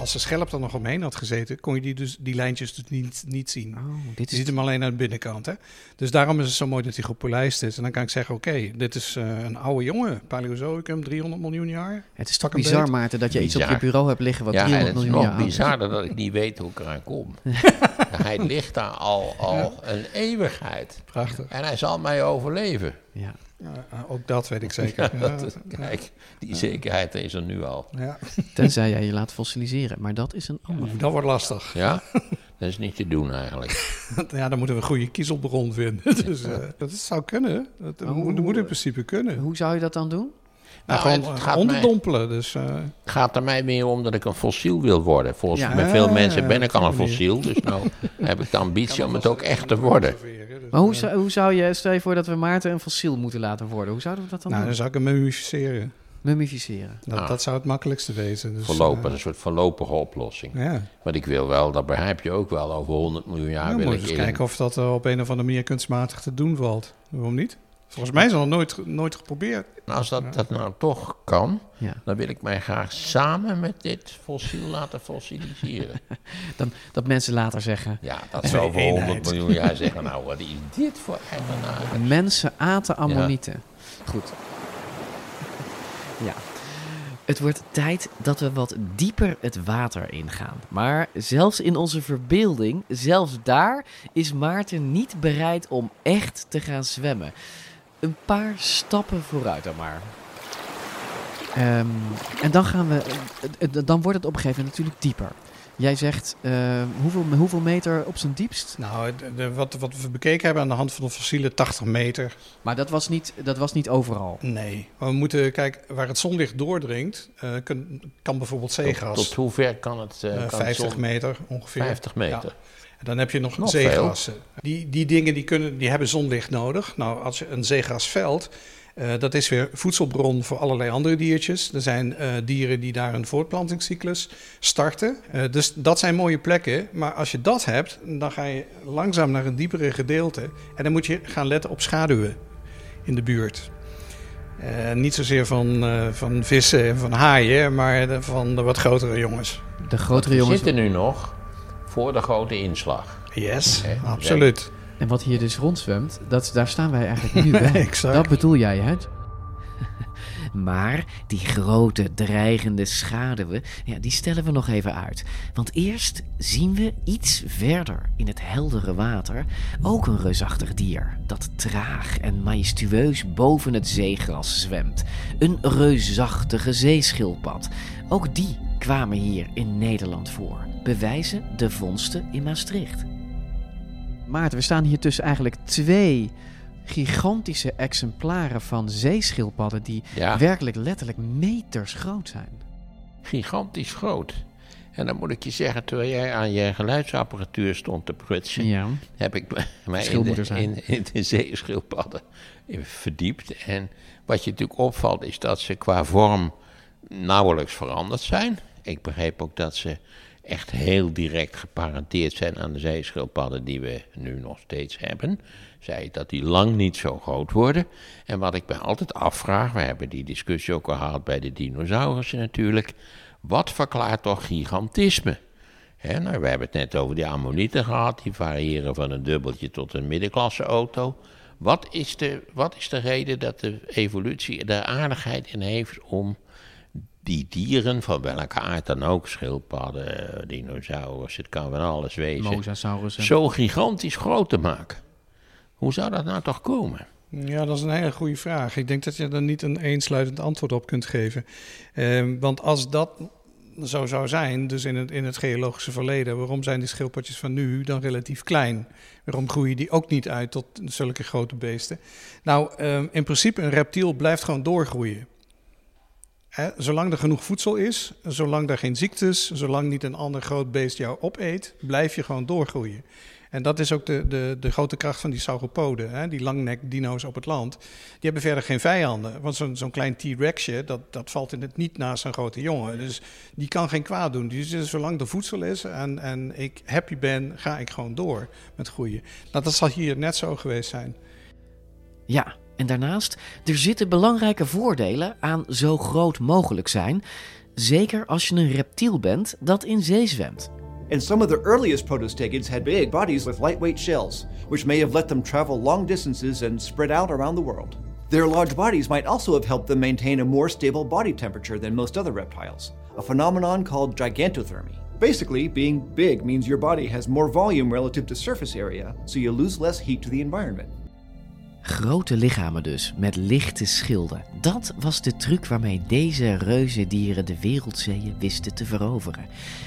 als de schelp er nog omheen had gezeten, kon je die, dus, die lijntjes dus niet, niet zien. Oh, dit je is ziet hem alleen aan de binnenkant. Hè? Dus daarom is het zo mooi dat hij gepolijst is. En dan kan ik zeggen, oké, okay, dit is uh, een oude jongen. Paleozoïcum, driehonderd miljoen jaar. Het is toch bizar, Maarten, dat je bizar. iets op je bureau hebt liggen wat ja, driehonderd miljoen jaar oud is. Ja, het is nog bizarder dat ik niet weet hoe ik eraan kom. Hij ligt daar al, al ja. een eeuwigheid. Prachtig. En hij zal mij overleven. Ja. Ja, ook dat weet ik zeker. Ja, dat, kijk, die ja. zekerheid is er nu al. Ja. Tenzij jij je laat fossiliseren, maar dat is een ander. Ja, dat wordt lastig. Ja, dat is niet te doen eigenlijk. Ja, dan moeten we een goede kiezelbron vinden. Dus, uh, dat zou kunnen. Dat hoe, moet, moet in principe kunnen. Hoe zou je dat dan doen? Nou, nou, gewoon uh, onderdompelen. Mij, dus, uh... Het gaat er mij meer om dat ik een fossiel wil worden. Volgens ja, bij veel ja, mensen ben ik al een fossiel. Dus nou heb ik de ambitie om het ook echt te worden. Maar hoe zou, hoe zou je, stel je voor dat we Maarten een fossiel moeten laten worden. Hoe zouden we dat dan nou, doen? Dan zou ik hem mummificeren. Mummificeren. Dat, ah. dat zou het makkelijkste wezen. Dus, Voorlopig, uh, een soort voorlopige oplossing. Ja. Maar ik wil wel, dat begrijp je ook wel, over honderd miljoen jaar ja, wil moet ik eens in... kijken of dat uh, op een of andere manier kunstmatig te doen valt. Waarom niet? Volgens mij is dat nooit, nooit geprobeerd. Nou, als dat, dat nou toch kan, ja. dan wil ik mij graag samen met dit fossiel laten fossiliseren. dan, dat mensen later zeggen... Ja, dat ze over honderd miljoen jaar zeggen, nou, wat is dit voor eigenaar? Mensen aten ammonieten. Ja. Goed. Ja. Het wordt tijd dat we wat dieper het water ingaan. Maar zelfs in onze verbeelding, zelfs daar, is Maarten niet bereid om echt te gaan zwemmen. Een paar stappen vooruit dan maar. Um, en dan gaan we, uh, dan wordt het op een gegeven moment natuurlijk dieper. Jij zegt, uh, hoeveel, hoeveel meter op zijn diepst? Nou, de, de, wat, wat we bekeken hebben aan de hand van de fossielen, tachtig meter. Maar dat was niet, dat was niet overal? Nee, maar we moeten kijken, waar het zonlicht doordringt, uh, kan, kan bijvoorbeeld zeegas. Tot, tot hoe ver kan het? Uh, uh, kan vijftig het zon... meter ongeveer. vijftig meter. Ja. En dan heb je nog, nog zeegassen. Die, die dingen die, kunnen, die hebben zonlicht nodig. Nou, als je een zeegasveld... Uh, dat is weer voedselbron voor allerlei andere diertjes. Er zijn uh, dieren die daar een voortplantingscyclus starten. Uh, dus dat zijn mooie plekken. Maar als je dat hebt, dan ga je langzaam naar een diepere gedeelte. En dan moet je gaan letten op schaduwen in de buurt. Uh, niet zozeer van, uh, van vissen en van haaien, maar de, van de wat grotere jongens. De grotere we jongens... zitten nu nog voor de grote inslag. Yes, He, absoluut. En wat hier dus rondzwemt, dat, daar staan wij eigenlijk nu bij. Exact. Dat bedoel jij, hè? Maar die grote, dreigende schaduwen, ja, die stellen we nog even uit. Want eerst zien we iets verder in het heldere water ook een reusachtig dier dat traag en majestueus boven het zeegras zwemt. Een reusachtige zeeschildpad. Ook die kwamen hier in Nederland voor. Bewijzen de vondsten in Maastricht. Maarten, we staan hier tussen eigenlijk twee gigantische exemplaren van zeeschildpadden die ja. werkelijk letterlijk meters groot zijn. Gigantisch groot. En dan moet ik je zeggen, terwijl jij aan je geluidsapparatuur stond te prutsen, ja. heb ik mij in de, in, in de zeeschildpadden verdiept. En wat je natuurlijk opvalt is dat ze qua vorm nauwelijks veranderd zijn. Ik begreep ook dat ze echt heel direct geparenteerd zijn aan de zeeschildpadden die we nu nog steeds hebben. Zei dat die lang niet zo groot worden. En wat ik me altijd afvraag, we hebben die discussie ook al gehad bij de dinosaurussen natuurlijk, wat verklaart toch gigantisme? He, nou, we hebben het net over die ammonieten gehad, die variëren van een dubbeltje tot een middenklasse auto. Wat is de, wat is de reden dat de evolutie er aardigheid in heeft om die dieren, van welke aard dan ook, schildpadden, dinosaurus, het kan van alles wezen, Mosasaurussen, zo gigantisch groot te maken? Hoe zou dat nou toch komen? Ja, dat is een hele goede vraag. Ik denk dat je er niet een eensluitend antwoord op kunt geven. Eh, want als dat zo zou zijn, dus in het, in het geologische verleden, waarom zijn die schildpadjes van nu dan relatief klein? Waarom groeien die ook niet uit tot zulke grote beesten? Nou, eh, in principe een reptiel blijft gewoon doorgroeien. Hè, zolang er genoeg voedsel is, zolang er geen ziektes, zolang niet een ander groot beest jou opeet, blijf je gewoon doorgroeien. En dat is ook de, de, de grote kracht van die sauropoden, hè? Die langnek-dino's op het land. Die hebben verder geen vijanden, want zo'n, zo'n klein T-Rexje, dat, dat valt in het niet naast een grote jongen. Dus die kan geen kwaad doen. Dus zolang er voedsel is en, en ik happy ben, ga ik gewoon door met groeien. Nou, dat zal hier net zo geweest zijn. Ja, en daarnaast, er zitten belangrijke voordelen aan zo groot mogelijk zijn. zeker als je een reptiel bent dat in zee zwemt. And some of the earliest protostegids had big bodies with lightweight shells, which may have let them travel long distances and spread out around the world. Their large bodies might also have helped them maintain a more stable body temperature than most other reptiles, a phenomenon called gigantothermy. Basically, being big means your body has more volume relative to surface area, so you lose less heat to the environment. Grote lichamen dus, met lichte schilden. Dat was de truc waarmee deze reuzendieren de wereldzeeën wisten te veroveren.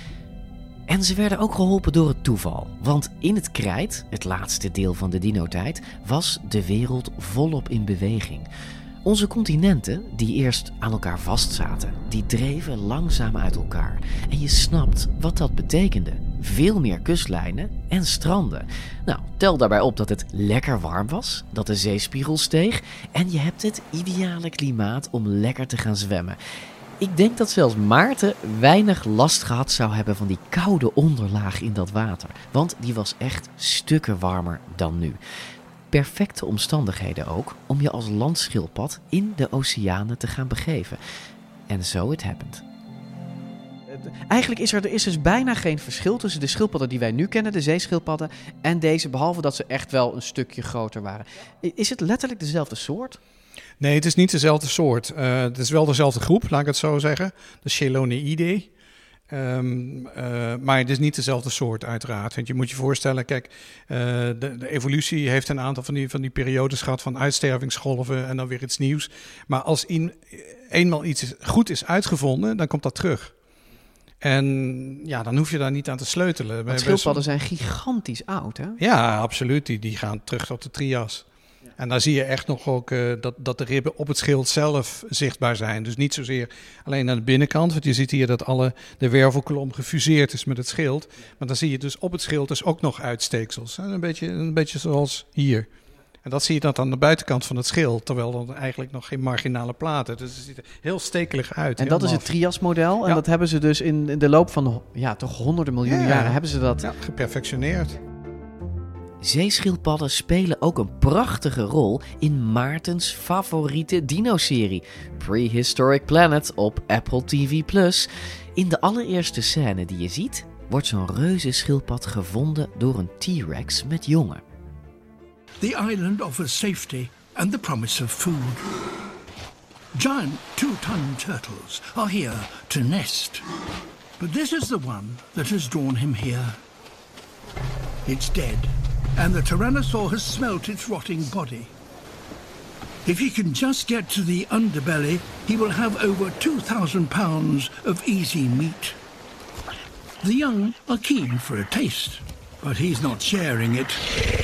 En ze werden ook geholpen door het toeval. Want in het Krijt, het laatste deel van de dinotijd, was de wereld volop in beweging. Onze continenten, die eerst aan elkaar vastzaten, die dreven langzaam uit elkaar. En je snapt wat dat betekende. Veel meer kustlijnen en stranden. Nou, tel daarbij op dat het lekker warm was, dat de zeespiegel steeg en je hebt het ideale klimaat om lekker te gaan zwemmen. Ik denk dat zelfs Maarten weinig last gehad zou hebben van die koude onderlaag in dat water. Want die was echt stukken warmer dan nu. Perfecte omstandigheden ook om je als landschildpad in de oceanen te gaan begeven. En zo it happened. Eigenlijk is er, er is dus bijna geen verschil tussen de schildpadden die wij nu kennen, de zeeschildpadden, en deze, behalve dat ze echt wel een stukje groter waren. Is het letterlijk dezelfde soort? Nee, het is niet dezelfde soort. Uh, het is wel dezelfde groep, laat ik het zo zeggen. De Cheloneidae. Um, uh, maar het is niet dezelfde soort uiteraard. Want je moet je voorstellen, kijk, uh, de, de evolutie heeft een aantal van die, van die periodes gehad van uitstervingsgolven en dan weer iets nieuws. Maar als in, eenmaal iets goed is uitgevonden, dan komt dat terug. En ja, dan hoef je daar niet aan te sleutelen. Want schildpadden zijn gigantisch oud, hè? Ja, absoluut. Die, die gaan terug tot de Trias. En daar zie je echt nog ook uh, dat, dat de ribben op het schild zelf zichtbaar zijn. Dus niet zozeer alleen aan de binnenkant. Want je ziet hier dat alle, de wervelkolom gefuseerd is met het schild. Maar dan zie je dus op het schild dus ook nog uitsteeksels. Een beetje, een beetje zoals hier. En dat zie je dan aan de buitenkant van het schild. Terwijl er eigenlijk nog geen marginale platen. Dus het ziet er heel stekelig uit. En dat is het Trias-model. En ja. dat hebben ze dus in, in de loop van ja, toch honderden miljoenen ja. jaren hebben ze dat... Ja, geperfectioneerd. Zeeschildpadden spelen ook een prachtige rol in Maartens favoriete dino-serie, Prehistoric Planet op Apple T V plus. In de allereerste scène die je ziet, wordt zo'n reuzenschildpad gevonden door een T-Rex met jongen. The island offers safety and the promise of food. Giant two-ton turtles are here to nest. But this is the one that has drawn him here. It's dead. And the Tyrannosaur has smelt its rotting body. If he can just get to the underbelly, he will have over two thousand pounds of easy meat. The young are keen for a taste, but he's not sharing it.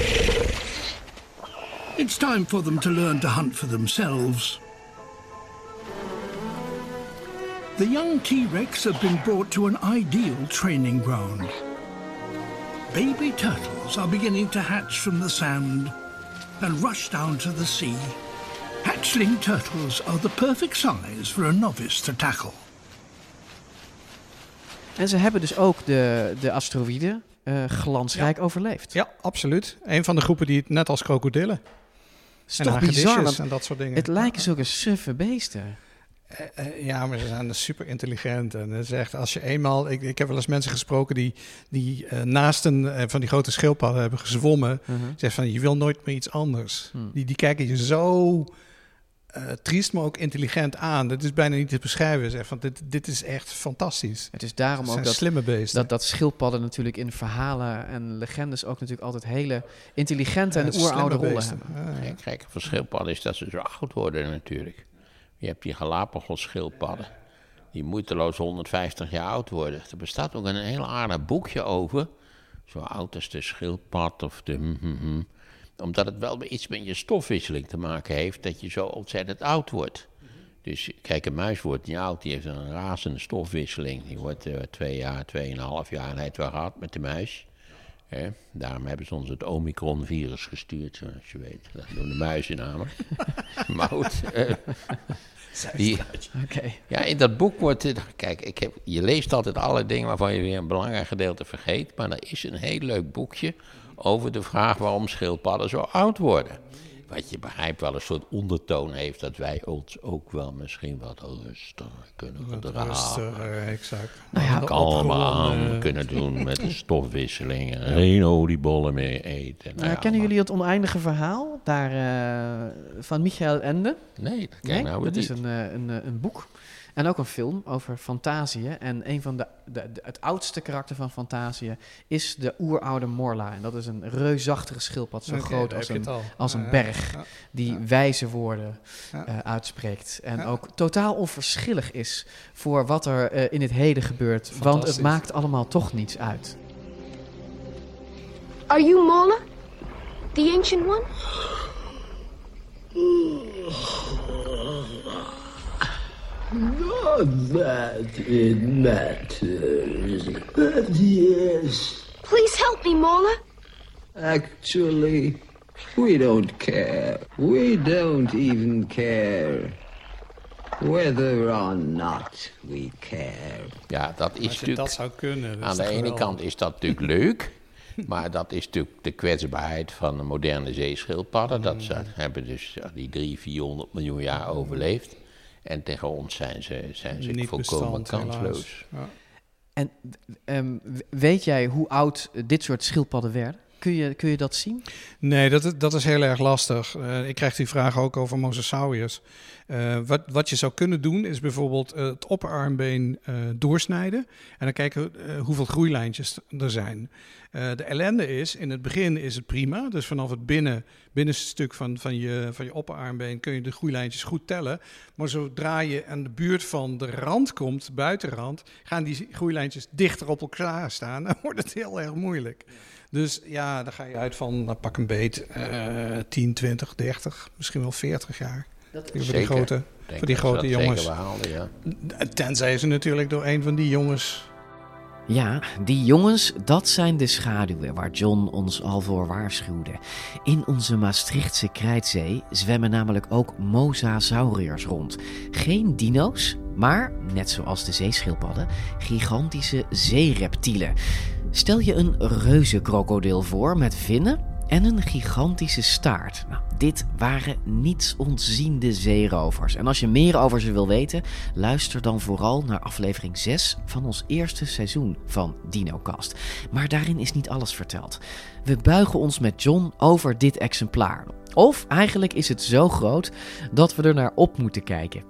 It's time for them to learn to hunt for themselves. The young T-Rex have been brought to an ideal training ground. Baby turtles are beginning to hatch from the sand and rush down to the sea. Hatchling turtles are the perfect size for a novice to tackle. En ze hebben dus ook de, de asteroïden uh, glansrijk ja. overleefd. Ja, absoluut. Een van de groepen die het net als krokodillen. Het is en toch bizar, want en dat soort dingen. Het lijken zulke suffe beesten. Uh, uh, ja, maar ze zijn super intelligent. En het is echt, als je eenmaal... Ik, ik heb wel eens mensen gesproken die, die uh, naast een uh, van die grote schildpadden hebben gezwommen. Uh-huh. Zegt van, je wil nooit meer iets anders. Hmm. Die, die kijken je zo uh, triest, maar ook intelligent aan. Dat is bijna niet te beschrijven. Zeg, van, dit, dit is echt fantastisch. Het is daarom het ook dat, slimme beesten. Dat, dat schildpadden natuurlijk in verhalen en legendes ook natuurlijk altijd hele intelligente en ja, oeroude rollen beesten. hebben. Ja, ja. Kijk, voor schildpadden is dat ze zo oud worden natuurlijk. Je hebt die Galapagos-schildpadden, die moeiteloos honderdvijftig jaar oud worden. Er bestaat ook een heel aardig boekje over, zo oud als de schildpad of de... Mm-hmm, omdat het wel iets met je stofwisseling te maken heeft, dat je zo ontzettend oud wordt. Dus kijk, een muis wordt niet oud, die heeft een razende stofwisseling. Die wordt uh, twee jaar, tweeënhalf jaar en hij heeft wel gehad met de muis. He, daarom hebben ze ons het Omicron-virus gestuurd, zoals je weet. Dat doen de muizen namelijk. Maar goed. Uh, die, okay. Ja, in dat boek wordt... Kijk, ik heb, je leest altijd alle dingen waarvan je weer een belangrijk gedeelte vergeet. Maar er is een heel leuk boekje over de vraag waarom schildpadden zo oud worden. wat je begrijpt wel een soort ondertoon heeft... dat wij ons ook wel misschien wat rustiger kunnen gedragen. Rustiger, exact. Nou ja, kalmer aan kunnen doen met de stofwisselingen. Geen oliebollen meer eten. Nou uh, ja, kennen maar... jullie het oneindige verhaal daar, uh, van Michael Ende? Nee, dat ken nee? nou Dat niet. is een, uh, een, uh, een boek. En ook een film over Fantasië. En een van de, de, de, het oudste karakter van Fantasië is de oeroude Morla. En dat is een reusachtige schildpad, zo okay, groot als een, als een ja, berg. Ja, die ja. wijze woorden ja. uh, uitspreekt. En ja. ook totaal onverschillig is voor wat er uh, in het heden gebeurt. Want het maakt allemaal toch niets uit. Are you Morla? The ancient one? Not that it matters, but yes. Please help me, Morla. Actually, we don't care. We don't even care. Whether or not we care. Ja, dat is Als je natuurlijk... dat zou kunnen. Dat aan is de ene geweldig. kant is dat natuurlijk leuk... maar dat is natuurlijk de kwetsbaarheid van de moderne zeeschildpadden. Dat ze hebben dus ja, die driehonderd, vierhonderd miljoen jaar overleefd. En tegen ons zijn ze, zijn ze Niet volkomen bestand, kansloos. Ja. En um, weet jij hoe oud dit soort schildpadden werden? Kun je, kun je dat zien? Nee, dat, dat is heel erg lastig. Uh, ik krijg die vraag ook over Mosasaurus. Uh, wat, wat je zou kunnen doen is bijvoorbeeld uh, het opperarmbeen uh, doorsnijden. En dan kijken uh, hoeveel groeilijntjes er zijn. Uh, de ellende is, in het begin is het prima. Dus vanaf het binnen, binnenste stuk van, van, je, van je opperarmbeen kun je de groeilijntjes goed tellen. Maar zodra je aan de buurt van de rand komt, de buitenrand, gaan die groeilijntjes dichter op elkaar staan. Dan wordt het heel erg moeilijk. Dus ja, dan ga je uit van, nou, pak een beet, uh, tien, twintig, dertig, misschien wel veertig jaar. Dat voor die grote, voor die grote jongens. Haalden, ja. Tenzij ze natuurlijk door een van die jongens... Ja, die jongens, dat zijn de schaduwen waar John ons al voor waarschuwde. In onze Maastrichtse krijtzee zwemmen namelijk ook mosasauriërs rond. Geen dino's, maar, net zoals de zeeschildpadden, gigantische zeereptielen. Stel je een reuzenkrokodil voor met vinnen en een gigantische staart. Nou, dit waren niets ontziende zeerovers. En als je meer over ze wil weten, luister dan vooral naar aflevering zes van ons eerste seizoen van DinoCast. Maar daarin is niet alles verteld. We buigen ons met John over dit exemplaar. Of eigenlijk is het zo groot dat we er naar op moeten kijken.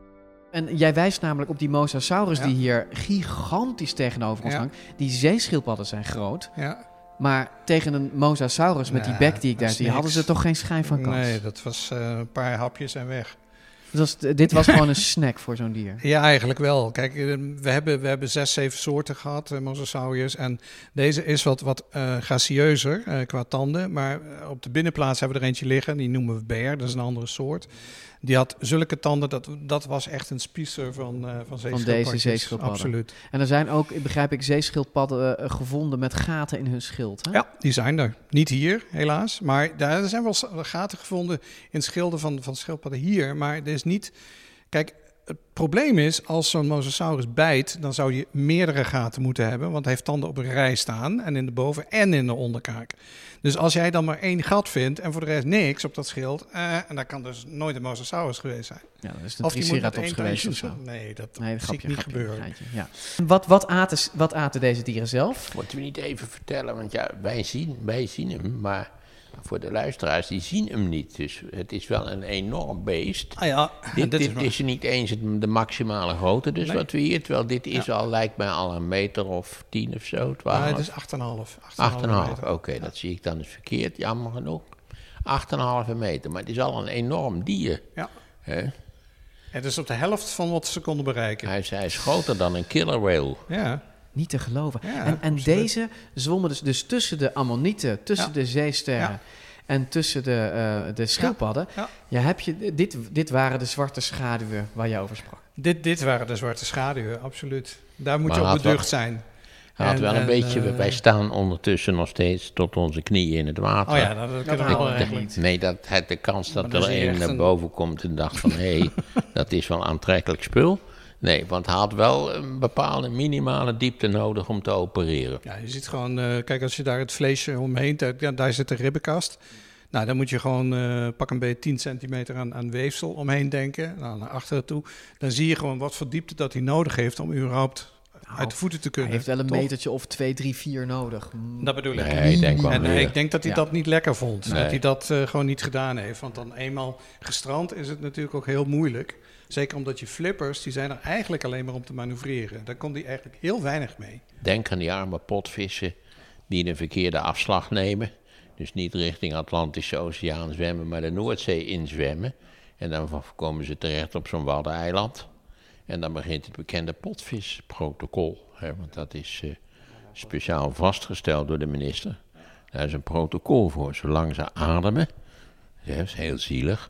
En jij wijst namelijk op die Mosasaurus ja. die hier gigantisch tegenover ons ja. hangt. Die zeeschildpadden zijn groot. Ja. Maar tegen een Mosasaurus met nee, die bek die ik daar zie, niks. hadden ze toch geen schijn van kans? Nee, dat was uh, een paar hapjes en weg. Dus dit was gewoon een snack voor zo'n dier? Ja, eigenlijk wel. Kijk, we hebben, we hebben zes, zeven soorten gehad, uh, Mosasaurus. En deze is wat, wat uh, gracieuzer uh, qua tanden. Maar op de binnenplaats hebben we er eentje liggen. Die noemen we bear, dat is een andere soort. Die had zulke tanden, dat, dat was echt een spiezer van, uh, van zeeschildpadjes. Van deze zeeschildpadden. Absoluut. En er zijn ook, begrijp ik, zeeschildpadden uh, gevonden met gaten in hun schild. Hè? Ja, die zijn er. Niet hier, helaas. Maar daar zijn wel gaten gevonden in schilden van, van schildpadden hier. Maar er is niet... Kijk, het probleem is, als zo'n Mosasaurus bijt, dan zou je meerdere gaten moeten hebben. Want hij heeft tanden op een rij staan. En in de boven- en in de onderkaak. Dus als jij dan maar één gat vindt en voor de rest niks op dat schild, uh, en dat kan dus nooit een Mosasaurus geweest zijn. Ja, dat is een Of die moet met triceratops één geweest of tandje zo. Nee, dat nee, zie grapje, ik niet grapje, gebeuren. Geitje, ja. Wat, wat, aten, wat aten deze dieren zelf? Moeten we niet even vertellen, want ja, wij zien, wij zien hem, maar voor de luisteraars, die zien hem niet. Dus het is wel een enorm beest. Ah ja, dit dit dit is, is niet eens het, de maximale grootte, dus nee. wat we hier, terwijl dit is ja. al, lijkt mij al een meter of tien of zo, twaalf. Nee, het is acht komma vijf. acht komma vijf, oké, okay, ja. Dat zie ik dan eens verkeerd, jammer genoeg. acht komma vijf meter, maar het is al een enorm dier. Ja. He? Het is op de helft van wat ze konden bereiken. Hij is, hij is groter dan een killer whale. Ja. Niet te geloven. Ja, en en deze zwommen dus, dus tussen de ammonieten, tussen ja. de zeesterren ja. en tussen de, uh, de schildpadden. Ja. Ja. Ja, heb je, dit, dit waren de zwarte schaduwen waar je over sprak. Dit, dit waren de zwarte schaduwen, absoluut. Daar moet maar je op beducht zijn. Hij had en, wel een en, beetje, uh, wij staan ondertussen nog steeds tot onze knieën in het water. Oh ja, dat, dat kunnen we wel eigenlijk niet. Nee, dat, het, de kans dat maar er een naar een... boven komt en dacht van, hé, hey, dat is wel aantrekkelijk spul. Nee, want hij had wel een bepaalde minimale diepte nodig om te opereren. Ja, je ziet gewoon, uh, kijk, als je daar het vleesje omheen, daar, ja, daar zit de ribbenkast. Nou, dan moet je gewoon uh, pak een beetje tien centimeter aan, aan weefsel omheen denken. Nou, naar achteren toe. Dan zie je gewoon wat voor diepte dat hij nodig heeft om überhaupt nou, uit de voeten te kunnen. Hij heeft wel een toch? metertje of twee, drie, vier nodig. Dat bedoel ik. Nee, ik denk wel en meer. ik denk dat hij Ja. dat niet lekker vond. Nee. Dat hij dat uh, gewoon niet gedaan heeft. Want dan eenmaal gestrand is het natuurlijk ook heel moeilijk. Zeker omdat je flippers, die zijn er eigenlijk alleen maar om te manoeuvreren. Daar komt hij eigenlijk heel weinig mee. Denk aan die arme potvissen die de verkeerde afslag nemen. Dus niet richting Atlantische Oceaan zwemmen, maar de Noordzee inzwemmen. En dan komen ze terecht op zo'n waddeneiland. En dan begint het bekende potvisprotocol. Hè, want dat is uh, speciaal vastgesteld door de minister. Daar is een protocol voor, zolang ze ademen. Ja, dat is heel zielig.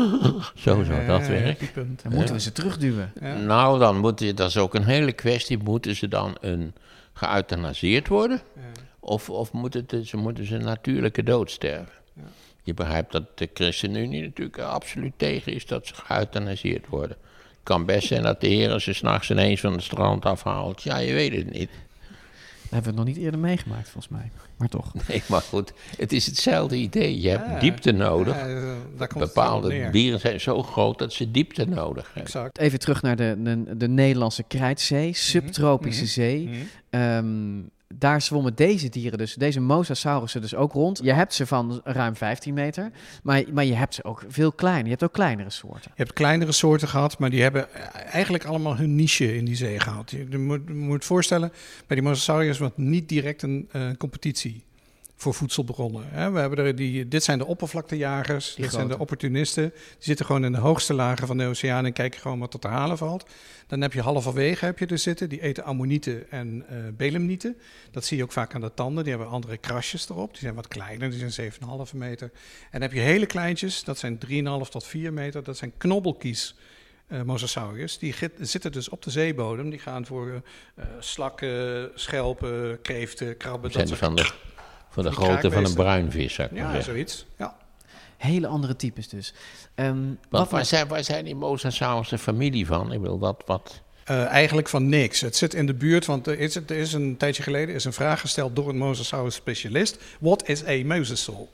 Zo zou dat Ja, werken. Dan moeten we ze terugduwen. Ja. Nou, dan moet je, dat is ook een hele kwestie. Moeten ze dan een, geëuthanaseerd worden? Ja. Of, of moeten, het, ze, moeten ze een natuurlijke dood sterven? Ja. Je begrijpt dat de ChristenUnie natuurlijk absoluut tegen is dat ze geëuthanaseerd worden. Het kan best zijn dat de heren ze 's nachts ineens van het strand afhaalt. Ja, je weet het niet. Dat hebben we het nog niet eerder meegemaakt, volgens mij. Maar toch. Nee, maar goed, het is hetzelfde idee. Je hebt Ja, diepte nodig. Ja, daar komt het Bepaalde op neer. dieren zijn zo groot dat ze diepte nodig hebben. Exact. Even terug naar de, de, de Nederlandse Krijtzee, subtropische Mhm. zee. Mhm. Um, daar zwommen deze dieren dus, deze mosasaurussen dus ook rond. Je hebt ze van ruim vijftien meter, maar, maar je hebt ze ook veel kleiner. Je hebt ook kleinere soorten. Je hebt kleinere soorten gehad, maar die hebben eigenlijk allemaal hun niche in die zee gehad. Je, je moet je moet voorstellen, bij die mosasauriërs was niet direct een uh, competitie voor voedselbronnen. Hè. We hebben er die, dit zijn de oppervlaktejagers, Die dit zijn grote. de opportunisten. Die zitten gewoon in de hoogste lagen van de oceaan en kijken gewoon wat er te halen valt. Dan heb je halverwege heb je er zitten, die eten ammonieten en uh, belemnieten. Dat zie je ook vaak aan de tanden, die hebben andere krasjes erop. Die zijn wat kleiner, die zijn zeven komma vijf meter. En dan heb je hele kleintjes, dat zijn drie komma vijf tot vier meter, dat zijn knobbelkies. Uh, mosasauriërs, die git, zitten dus op de zeebodem. Die gaan voor uh, slakken, schelpen, kreeften, krabben. Zijn dat van de, van de die grootte van een kraakbeesten. bruinvis, zou ik maar Ja, zeggen. zoiets. Ja. Hele andere types dus. Um, Want wat waar me- zijn, waar zijn die mosasaurus familie van? Ik bedoel, wat... wat Uh, eigenlijk van niks. Het zit in de buurt, want er is, er is een tijdje geleden is een vraag gesteld door een mosasaurus specialist. What is a mosasaur?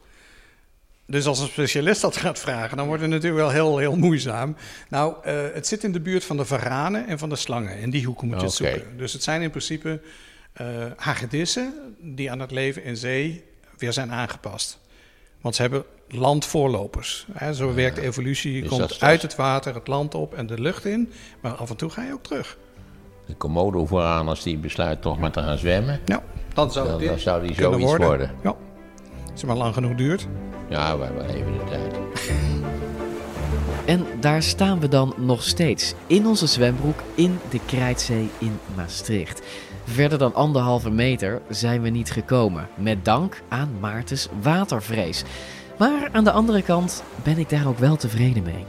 Dus als een specialist dat gaat vragen, dan wordt het natuurlijk wel heel, heel moeizaam. Nou, uh, het zit in de buurt van de varanen en van de slangen. In die hoeken moet je het Oké. zoeken. Dus het zijn in principe uh, hagedissen die aan het leven in zee weer zijn aangepast. Want ze hebben landvoorlopers. Hè? Zo werkt evolutie. Je Dus komt dat is- uit het water, het land op en de lucht in. Maar af en toe ga je ook terug. de Komodo vooraan, als die besluit toch maar te gaan zwemmen, Ja, dan zou, dan, dit dan zou die kunnen zoiets worden. worden. Ja, als het maar lang genoeg duurt. Ja, we hebben even de tijd. En daar staan we dan nog steeds, in onze zwembroek in de Krijtzee in Maastricht. Verder dan anderhalve meter zijn we niet gekomen, met dank aan Maartens watervrees. Maar aan de andere kant ben ik daar ook wel tevreden mee.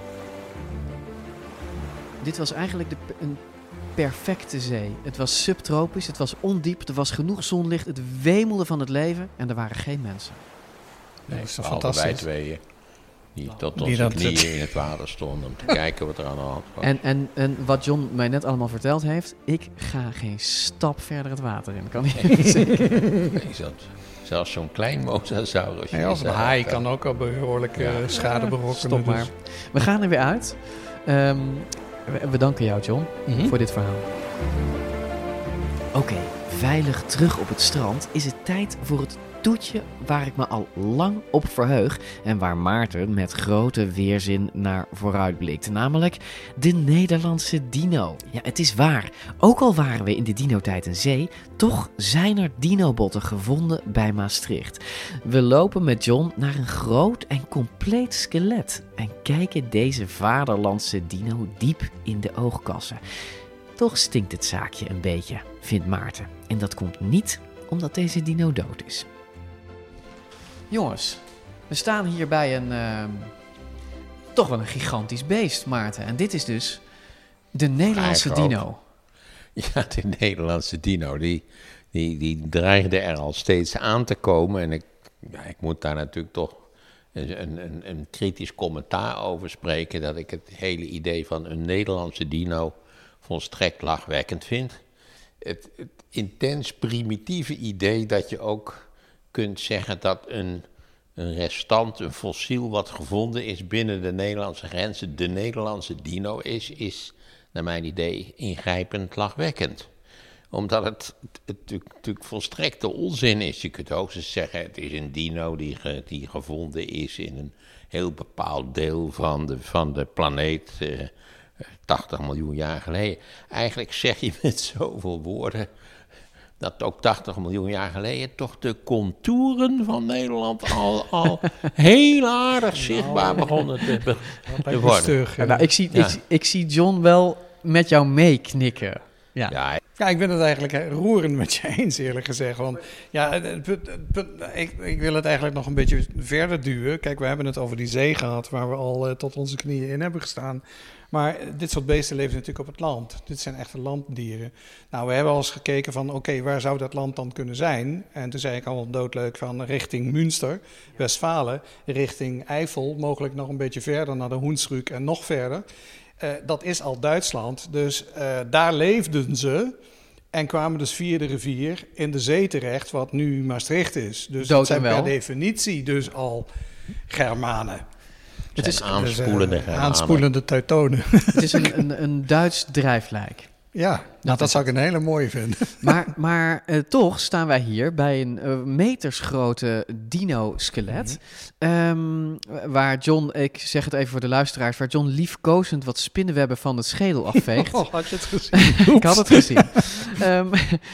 Dit was eigenlijk de, een perfecte zee. Het was subtropisch, het was ondiep, er was genoeg zonlicht, het wemelde van het leven en er waren geen mensen. Nee, dat is toch behalve wij fantastisch. tweeën. Die tot Die onze dat- knieën in het water stonden om te kijken wat er aan de hand was. En, en, en wat John mij net allemaal verteld heeft, ik ga geen stap verder het water in. Kan ik Nee. zeker. Nee, zo- zelfs zo'n klein mosasaurus. Nee, als een haai kan ook al behoorlijk uh, schade berokkenen. Stop maar. dus. We gaan er weer uit. Um, we, we danken jou, John, Mhm. voor dit verhaal. Oké, veilig terug op het strand is het tijd voor het toetje waar ik me al lang op verheug en waar Maarten met grote weerzin naar vooruitblikt, namelijk de Nederlandse dino. Ja, het is waar. Ook al waren we in de dino-tijd een zee, toch zijn er dinobotten gevonden bij Maastricht. We lopen met John naar een groot en compleet skelet en kijken deze vaderlandse dino diep in de oogkassen. Toch stinkt het zaakje een beetje, vindt Maarten. En dat komt niet omdat deze dino dood is. Jongens, we staan hier bij een uh, toch wel een gigantisch beest, Maarten. En dit is dus de Nederlandse Vrij groot. dino. Ja, de Nederlandse dino, die, die, die dreigde er al steeds aan te komen. En ik, ja, ik moet daar natuurlijk toch een, een, een kritisch commentaar over spreken, dat ik het hele idee van een Nederlandse dino volstrekt lachwekkend vind. Het, het intens primitieve idee dat je ook kunt zeggen dat een, een restant, een fossiel wat gevonden is binnen de Nederlandse grenzen, de Nederlandse dino is, is naar mijn idee ingrijpend lachwekkend. Omdat het, het, het natuurlijk volstrekte onzin is. Je kunt hoogstens zeggen, het is een dino die, ge, die gevonden is in een heel bepaald deel van de, van de planeet, uh, tachtig miljoen jaar geleden. Eigenlijk zeg je met zoveel woorden dat ook tachtig miljoen jaar geleden toch de contouren van Nederland al, al heel aardig zichtbaar begonnen te, be, te worden. Stug, ja. Nou, ik, zie, ja. ik, ik zie John wel met jou meeknikken. Ja. Ja, ja, ik ben het eigenlijk roerend met je eens, eerlijk gezegd. Want ja, het punt, het punt, ik, ik wil het eigenlijk nog een beetje verder duwen. Kijk, we hebben het over die zee gehad, waar we al uh, tot onze knieën in hebben gestaan. Maar dit soort beesten leven natuurlijk op het land. Dit zijn echte landdieren. Nou, we hebben al eens gekeken van, oké, okay, waar zou dat land dan kunnen zijn? En toen zei ik al doodleuk van richting Münster, Westfalen, richting Eifel, mogelijk nog een beetje verder naar de Hoensrück en nog verder. Uh, dat is al Duitsland, dus uh, daar leefden ze en kwamen dus via de rivier in de zee terecht, wat nu Maastricht is. Dus dat zijn per definitie dus al Germanen. Het is aanspoelende dus, uh, aanspoelende Teutonen. Het is een, een, een Duits drijflijk. Ja, nou, dat, dat zou ik een hele mooie vinden. Maar, maar uh, toch staan wij hier bij een uh, metersgrote dino-skelet. Mm-hmm. Um, waar John, ik zeg het even voor de luisteraars, waar John liefkozend wat spinnenwebben van het schedel afveegt. Oh, had je het gezien? Ik had het gezien. um,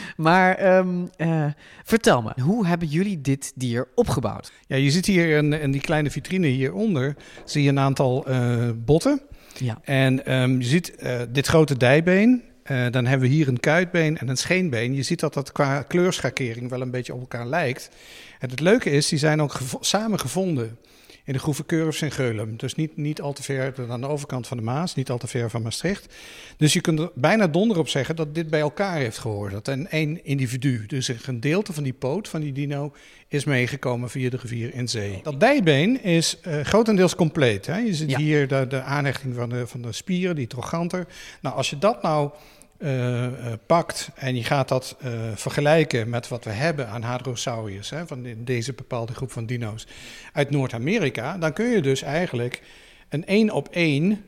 maar um, uh, vertel me, hoe hebben jullie dit dier opgebouwd? Ja, je ziet hier in, in die kleine vitrine hieronder, zie je een aantal uh, botten. Ja. En um, je ziet uh, dit grote dijbeen. Uh, dan hebben we hier een kuitbeen en een scheenbeen. Je ziet dat dat qua kleurschakering wel een beetje op elkaar lijkt. En het leuke is, die zijn ook gevo- samen gevonden in de Groeve-Curves in Geulum. Dus niet, niet al te ver aan de overkant van de Maas, niet al te ver van Maastricht. Dus je kunt er bijna donder op zeggen dat dit bij elkaar heeft gehoord. Dat een één individu, dus een gedeelte van die poot van die dino, is meegekomen via de rivier in zee. Dat dijbeen is uh, grotendeels compleet. Hè? Je ziet ja. hier de, de aanhechting van de, van de spieren, die trochanter. Nou, als je dat nou Uh, uh, pakt en je gaat dat uh, vergelijken met wat we hebben aan Hadrosauriërs, hè, van de, deze bepaalde groep van dino's uit Noord-Amerika, dan kun je dus eigenlijk een één op één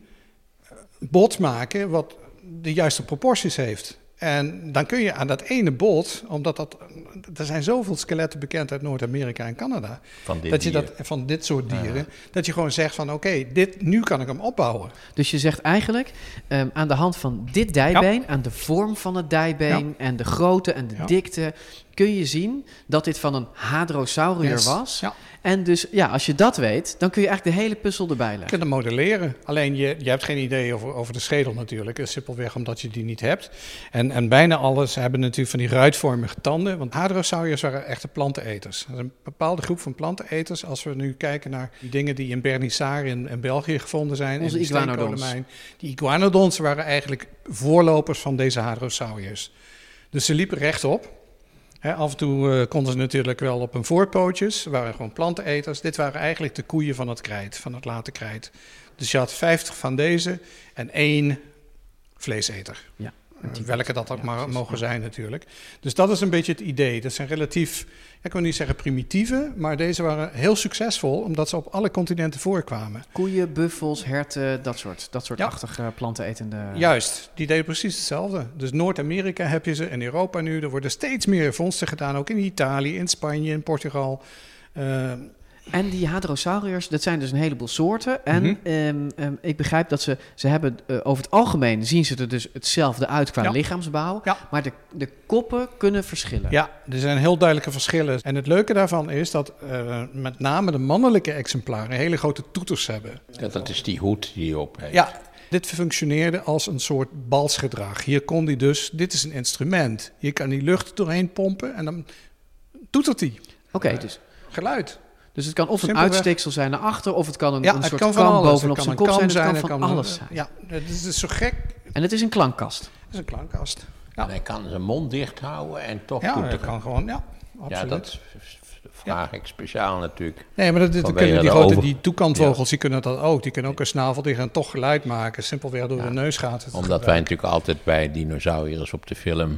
bot maken wat de juiste proporties heeft. En dan kun je aan dat ene bot, omdat dat, er zijn zoveel skeletten bekend uit Noord-Amerika en Canada, van dit, dat je dier. dat, van dit soort dieren, ja. dat je gewoon zegt van oké, okay, dit nu kan ik hem opbouwen. Dus je zegt eigenlijk, um, aan de hand van dit dijbeen, ja. aan de vorm van het dijbeen ja. en de grootte en de ja. dikte, kun je zien dat dit van een hadrosaurier yes. was. Ja. En dus, ja, als je dat weet, dan kun je eigenlijk de hele puzzel erbij leggen. Je kunt hem modelleren. Alleen, je, je hebt geen idee over, over de schedel natuurlijk. Simpelweg omdat je die niet hebt. En, en bijna alles hebben natuurlijk van die ruitvormige tanden. Want hadrosauriërs waren echte planteneters. Dat is een bepaalde groep van planteneters. Als we nu kijken naar die dingen die in Bernissart in, in België gevonden zijn. Onze iguanodons. Die iguanodons waren eigenlijk voorlopers van deze hadrosauriërs. Dus ze liepen rechtop. He, af en toe uh, konden ze natuurlijk wel op hun voorpootjes. Ze waren gewoon planteneters. Dit waren eigenlijk de koeien van het krijt, van het late krijt. Dus je had vijftig van deze en één vleeseter. Ja. Uh, welke dat ook ja, maar precies, mogen ja. zijn natuurlijk. Dus dat is een beetje het idee. Dat zijn relatief, ik wil niet zeggen primitieve, maar deze waren heel succesvol omdat ze op alle continenten voorkwamen. Koeien, buffels, herten, dat soort, dat soort ja. achtige plantenetende. Juist, die deden precies hetzelfde. Dus Noord-Amerika heb je ze, in Europa nu. Er worden steeds meer vondsten gedaan, ook in Italië, in Spanje, in Portugal. Uh, En die hadrosauriërs, dat zijn dus een heleboel soorten. En mm-hmm. um, um, ik begrijp dat ze, ze hebben, uh, over het algemeen zien ze er dus hetzelfde uit qua ja. lichaamsbouw. Ja. Maar de, de koppen kunnen verschillen. Ja, er zijn heel duidelijke verschillen. En het leuke daarvan is dat uh, met name de mannelijke exemplaren hele grote toeters hebben. Ja, dat is die hoed die je op heeft. Ja, dit functioneerde als een soort balsgedrag. Hier kon die dus, dit is een instrument. Hier kan die lucht doorheen pompen en dan toetert hij. Oké, okay, dus geluid. Dus het kan of een Simpelweg. uitsteeksel zijn naar achter, of het kan een, ja, een het soort kan kam alles. bovenop zijn kop zijn. zijn. Het kan van kan alles zijn. Ja, het is zo gek. En het is een klankkast. Het is een klankkast. Ja. En hij kan zijn mond dicht houden en toch ja, toeteren. Ja, dat kan gewoon, ja, absoluut. Ja, dat vraag ik speciaal natuurlijk. Nee, maar dat, dat kunnen die grote, over... die toekantvogels, ja. die kunnen dat ook. Die kunnen ook een snavel die gaan toch geluid maken. Simpelweg door ja. de neusgaten. Omdat wij natuurlijk altijd bij dinosauriërs op de film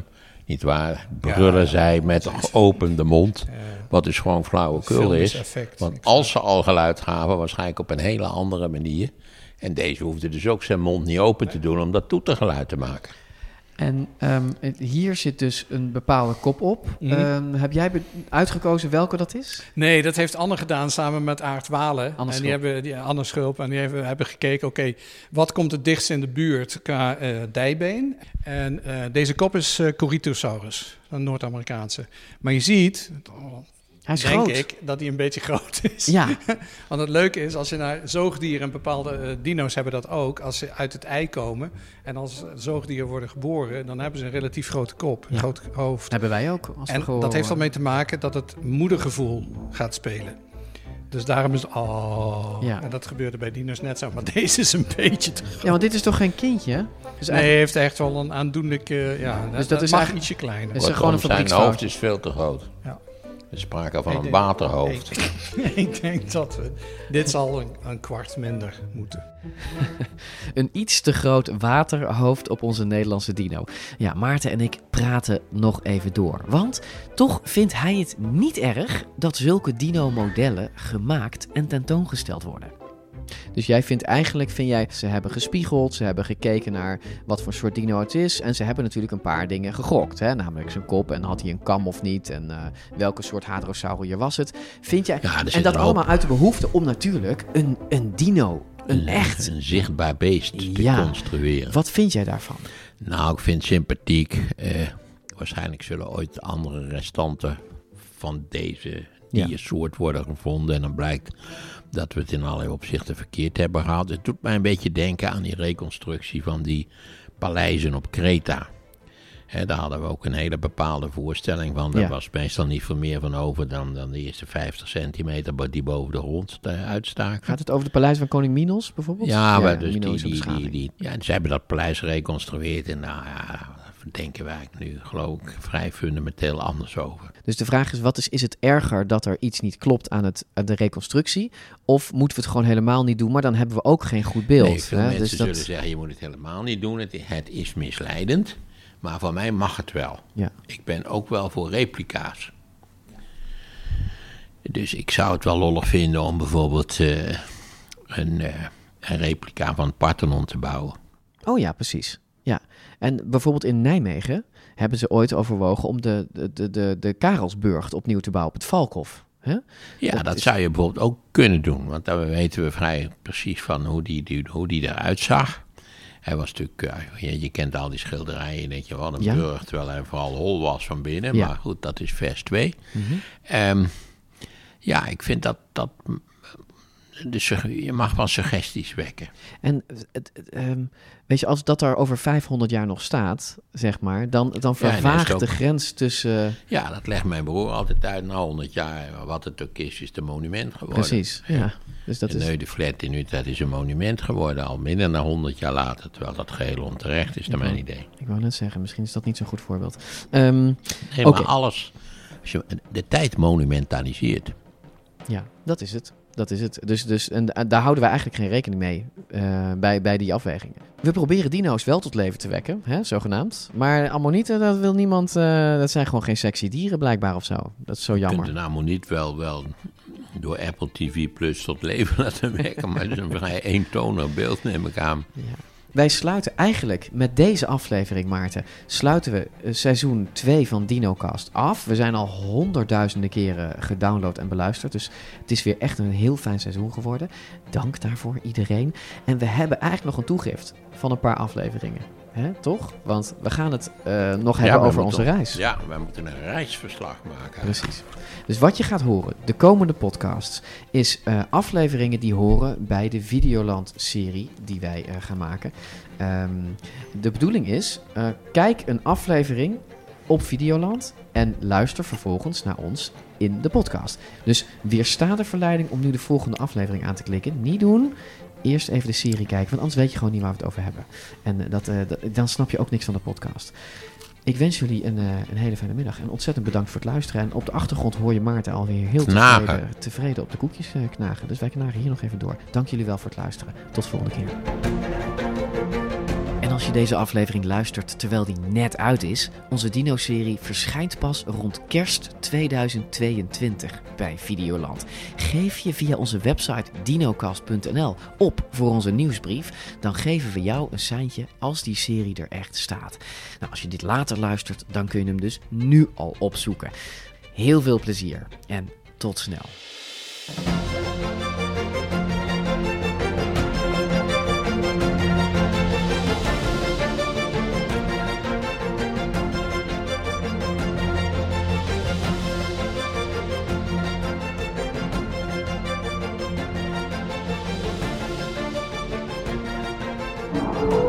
Niet waar? Brullen ja, zij met een geopende mond. Uh, wat dus gewoon flauwekul is. Effect, Want als ze al geluid gaven, waarschijnlijk op een hele andere manier. En deze hoefde dus ook zijn mond niet open te doen om dat toetergeluid te maken. En um, hier zit dus een bepaalde kop op. Mm. Um, heb jij be- uitgekozen welke dat is? Nee, dat heeft Anne gedaan samen met Aart Walen. Anne en die hebben, die, Anne Schulp. En die hebben, hebben gekeken, oké, okay, wat komt het dichtst in de buurt qua uh, dijbeen? En uh, deze kop is uh, Corythosaurus, een Noord-Amerikaanse. Maar je ziet... Oh, Hij is denk groot. ik dat hij een beetje groot is. Ja. Want het leuke is, als je naar zoogdieren en bepaalde uh, dino's hebben dat ook, als ze uit het ei komen en als zoogdieren worden geboren, dan hebben ze een relatief grote kop, een ja. groot hoofd. Hebben wij ook. Als en we gewoon, dat heeft al mee te maken dat het moedergevoel gaat spelen. Dus daarom is het, oh, ja. en dat gebeurde bij dino's net zo, maar deze is een beetje te groot. Ja, want dit is toch geen kindje? Dus nee, hij heeft echt wel een aandoenlijke, ja, dus dat, dat is mag ietsje kleiner. Is gewoon een zijn hoofd is veel te groot. Ja. Er is sprake van ik een denk, waterhoofd. Ik, ik denk dat we... Dit zal een, een kwart minder moeten. Een iets te groot waterhoofd op onze Nederlandse dino. Ja, Maarten en ik praten nog even door. Want toch vindt hij het niet erg dat zulke dino-modellen gemaakt en tentoongesteld worden. Dus jij vindt eigenlijk, vind jij, ze hebben gespiegeld, ze hebben gekeken naar wat voor soort dino het is. En ze hebben natuurlijk een paar dingen gegokt. Hè? Namelijk zijn kop en had hij een kam of niet. En uh, welke soort hadrosaurier was het. Vind jij, ja, en dat allemaal uit de behoefte om natuurlijk een, een dino, een, een echt... Een zichtbaar beest te ja. construeren. Wat vind jij daarvan? Nou, ik vind het sympathiek. Uh, waarschijnlijk zullen ooit andere restanten van deze diersoort ja. worden gevonden. En dan blijkt dat we het in allerlei opzichten verkeerd hebben gehad. Het doet mij een beetje denken aan die reconstructie van die paleizen op Kreta. He, daar hadden we ook een hele bepaalde voorstelling van. Daar ja. was meestal niet veel meer van over dan, dan de eerste vijftig centimeter die boven de grond uitstaken. Gaat het over de paleis van koning Minos bijvoorbeeld? Ja, maar ja, dus die, die, die, die, ja, ze hebben dat paleis gereconstrueerd en nou ja, denken wij nu geloof ik vrij fundamenteel anders over. Dus de vraag is, wat is, is het erger dat er iets niet klopt aan, het, aan de reconstructie? Of moeten we het gewoon helemaal niet doen, maar dan hebben we ook geen goed beeld. Nee, veel hè? mensen dus zullen dat... zeggen, je moet het helemaal niet doen, het, het is misleidend. Maar voor mij mag het wel. Ja. Ik ben ook wel voor replica's. Dus ik zou het wel lollig vinden om bijvoorbeeld uh, een, uh, een replica van het Parthenon te bouwen. Oh ja, precies. Ja. En bijvoorbeeld in Nijmegen hebben ze ooit overwogen om de, de, de, de, de Karelsburg opnieuw te bouwen op het Valkhof. Hè? Ja, dat, dat is... zou je bijvoorbeeld ook kunnen doen. Want daar weten we vrij precies van hoe die, die, hoe die eruit zag. Hij was natuurlijk, uh, je, je kent al die schilderijen, je denkt je wat een ja. burg, terwijl hij vooral hol was van binnen. Ja. Maar goed, dat is vers twee. Mm-hmm. Um, ja, ik vind dat, dat dus je mag wel suggesties wekken. En het, het, um, weet je, als dat er over vijfhonderd jaar nog staat, zeg maar, dan, dan vervaagt ja, ook, de grens tussen... Ja, dat legt mijn broer altijd uit. Na honderd jaar, wat het ook is, is het een monument geworden. Precies, ja. Dus dat de is... Neude Flat in Utrecht is een monument geworden, al minder dan honderd jaar later. Terwijl dat geheel onterecht is, naar mijn idee. Ik wou net zeggen, misschien is dat niet zo'n goed voorbeeld. Um, nee, maar okay. alles, als je de tijd monumentaliseert. Ja, dat is het. Dat is het. Dus, dus, en daar houden wij eigenlijk geen rekening mee uh, bij, bij die afwegingen. We proberen dino's wel tot leven te wekken, hè, zogenaamd. Maar ammonieten, dat wil niemand... Uh, dat zijn gewoon geen sexy dieren blijkbaar of zo. Dat is zo jammer. Je kunt een ammoniet wel, wel door Apple T V Plus tot leven laten wekken. Maar het is een vrij eentonig beeld, neem ik aan. Ja. Wij sluiten eigenlijk met deze aflevering, Maarten, sluiten we seizoen twee van DinoCast af. We zijn al honderdduizenden keren gedownload en beluisterd. Dus het is weer echt een heel fijn seizoen geworden. Dank daarvoor iedereen. En we hebben eigenlijk nog een toegift van een paar afleveringen. Hè, toch? Want we gaan het uh, nog hebben ja, over onze moeten, reis. Ja, wij moeten een reisverslag maken. Precies. Dus wat je gaat horen, de komende podcasts, is uh, afleveringen die horen bij de Videoland-serie die wij uh, gaan maken. Um, de bedoeling is, uh, kijk een aflevering op Videoland en luister vervolgens naar ons in de podcast. Dus weersta de verleiding om nu de volgende aflevering aan te klikken. Niet doen. Eerst even de serie kijken, want anders weet je gewoon niet waar we het over hebben. En uh, dat, uh, dat, dan snap je ook niks van de podcast. Ik wens jullie een, uh, een hele fijne middag en ontzettend bedankt voor het luisteren. En op de achtergrond hoor je Maarten alweer heel tevreden, tevreden op de koekjes uh, knagen. Dus wij knagen hier nog even door. Dank jullie wel voor het luisteren. Tot de volgende keer. En als je deze aflevering luistert terwijl die net uit is, onze Dino-serie verschijnt pas rond kerst tweeduizend tweeëntwintig bij Videoland. Geef je via onze website dinocast punt n l op voor onze nieuwsbrief, dan geven we jou een seintje als die serie er echt staat. Nou, als je dit later luistert, dan kun je hem dus nu al opzoeken. Heel veel plezier en tot snel. you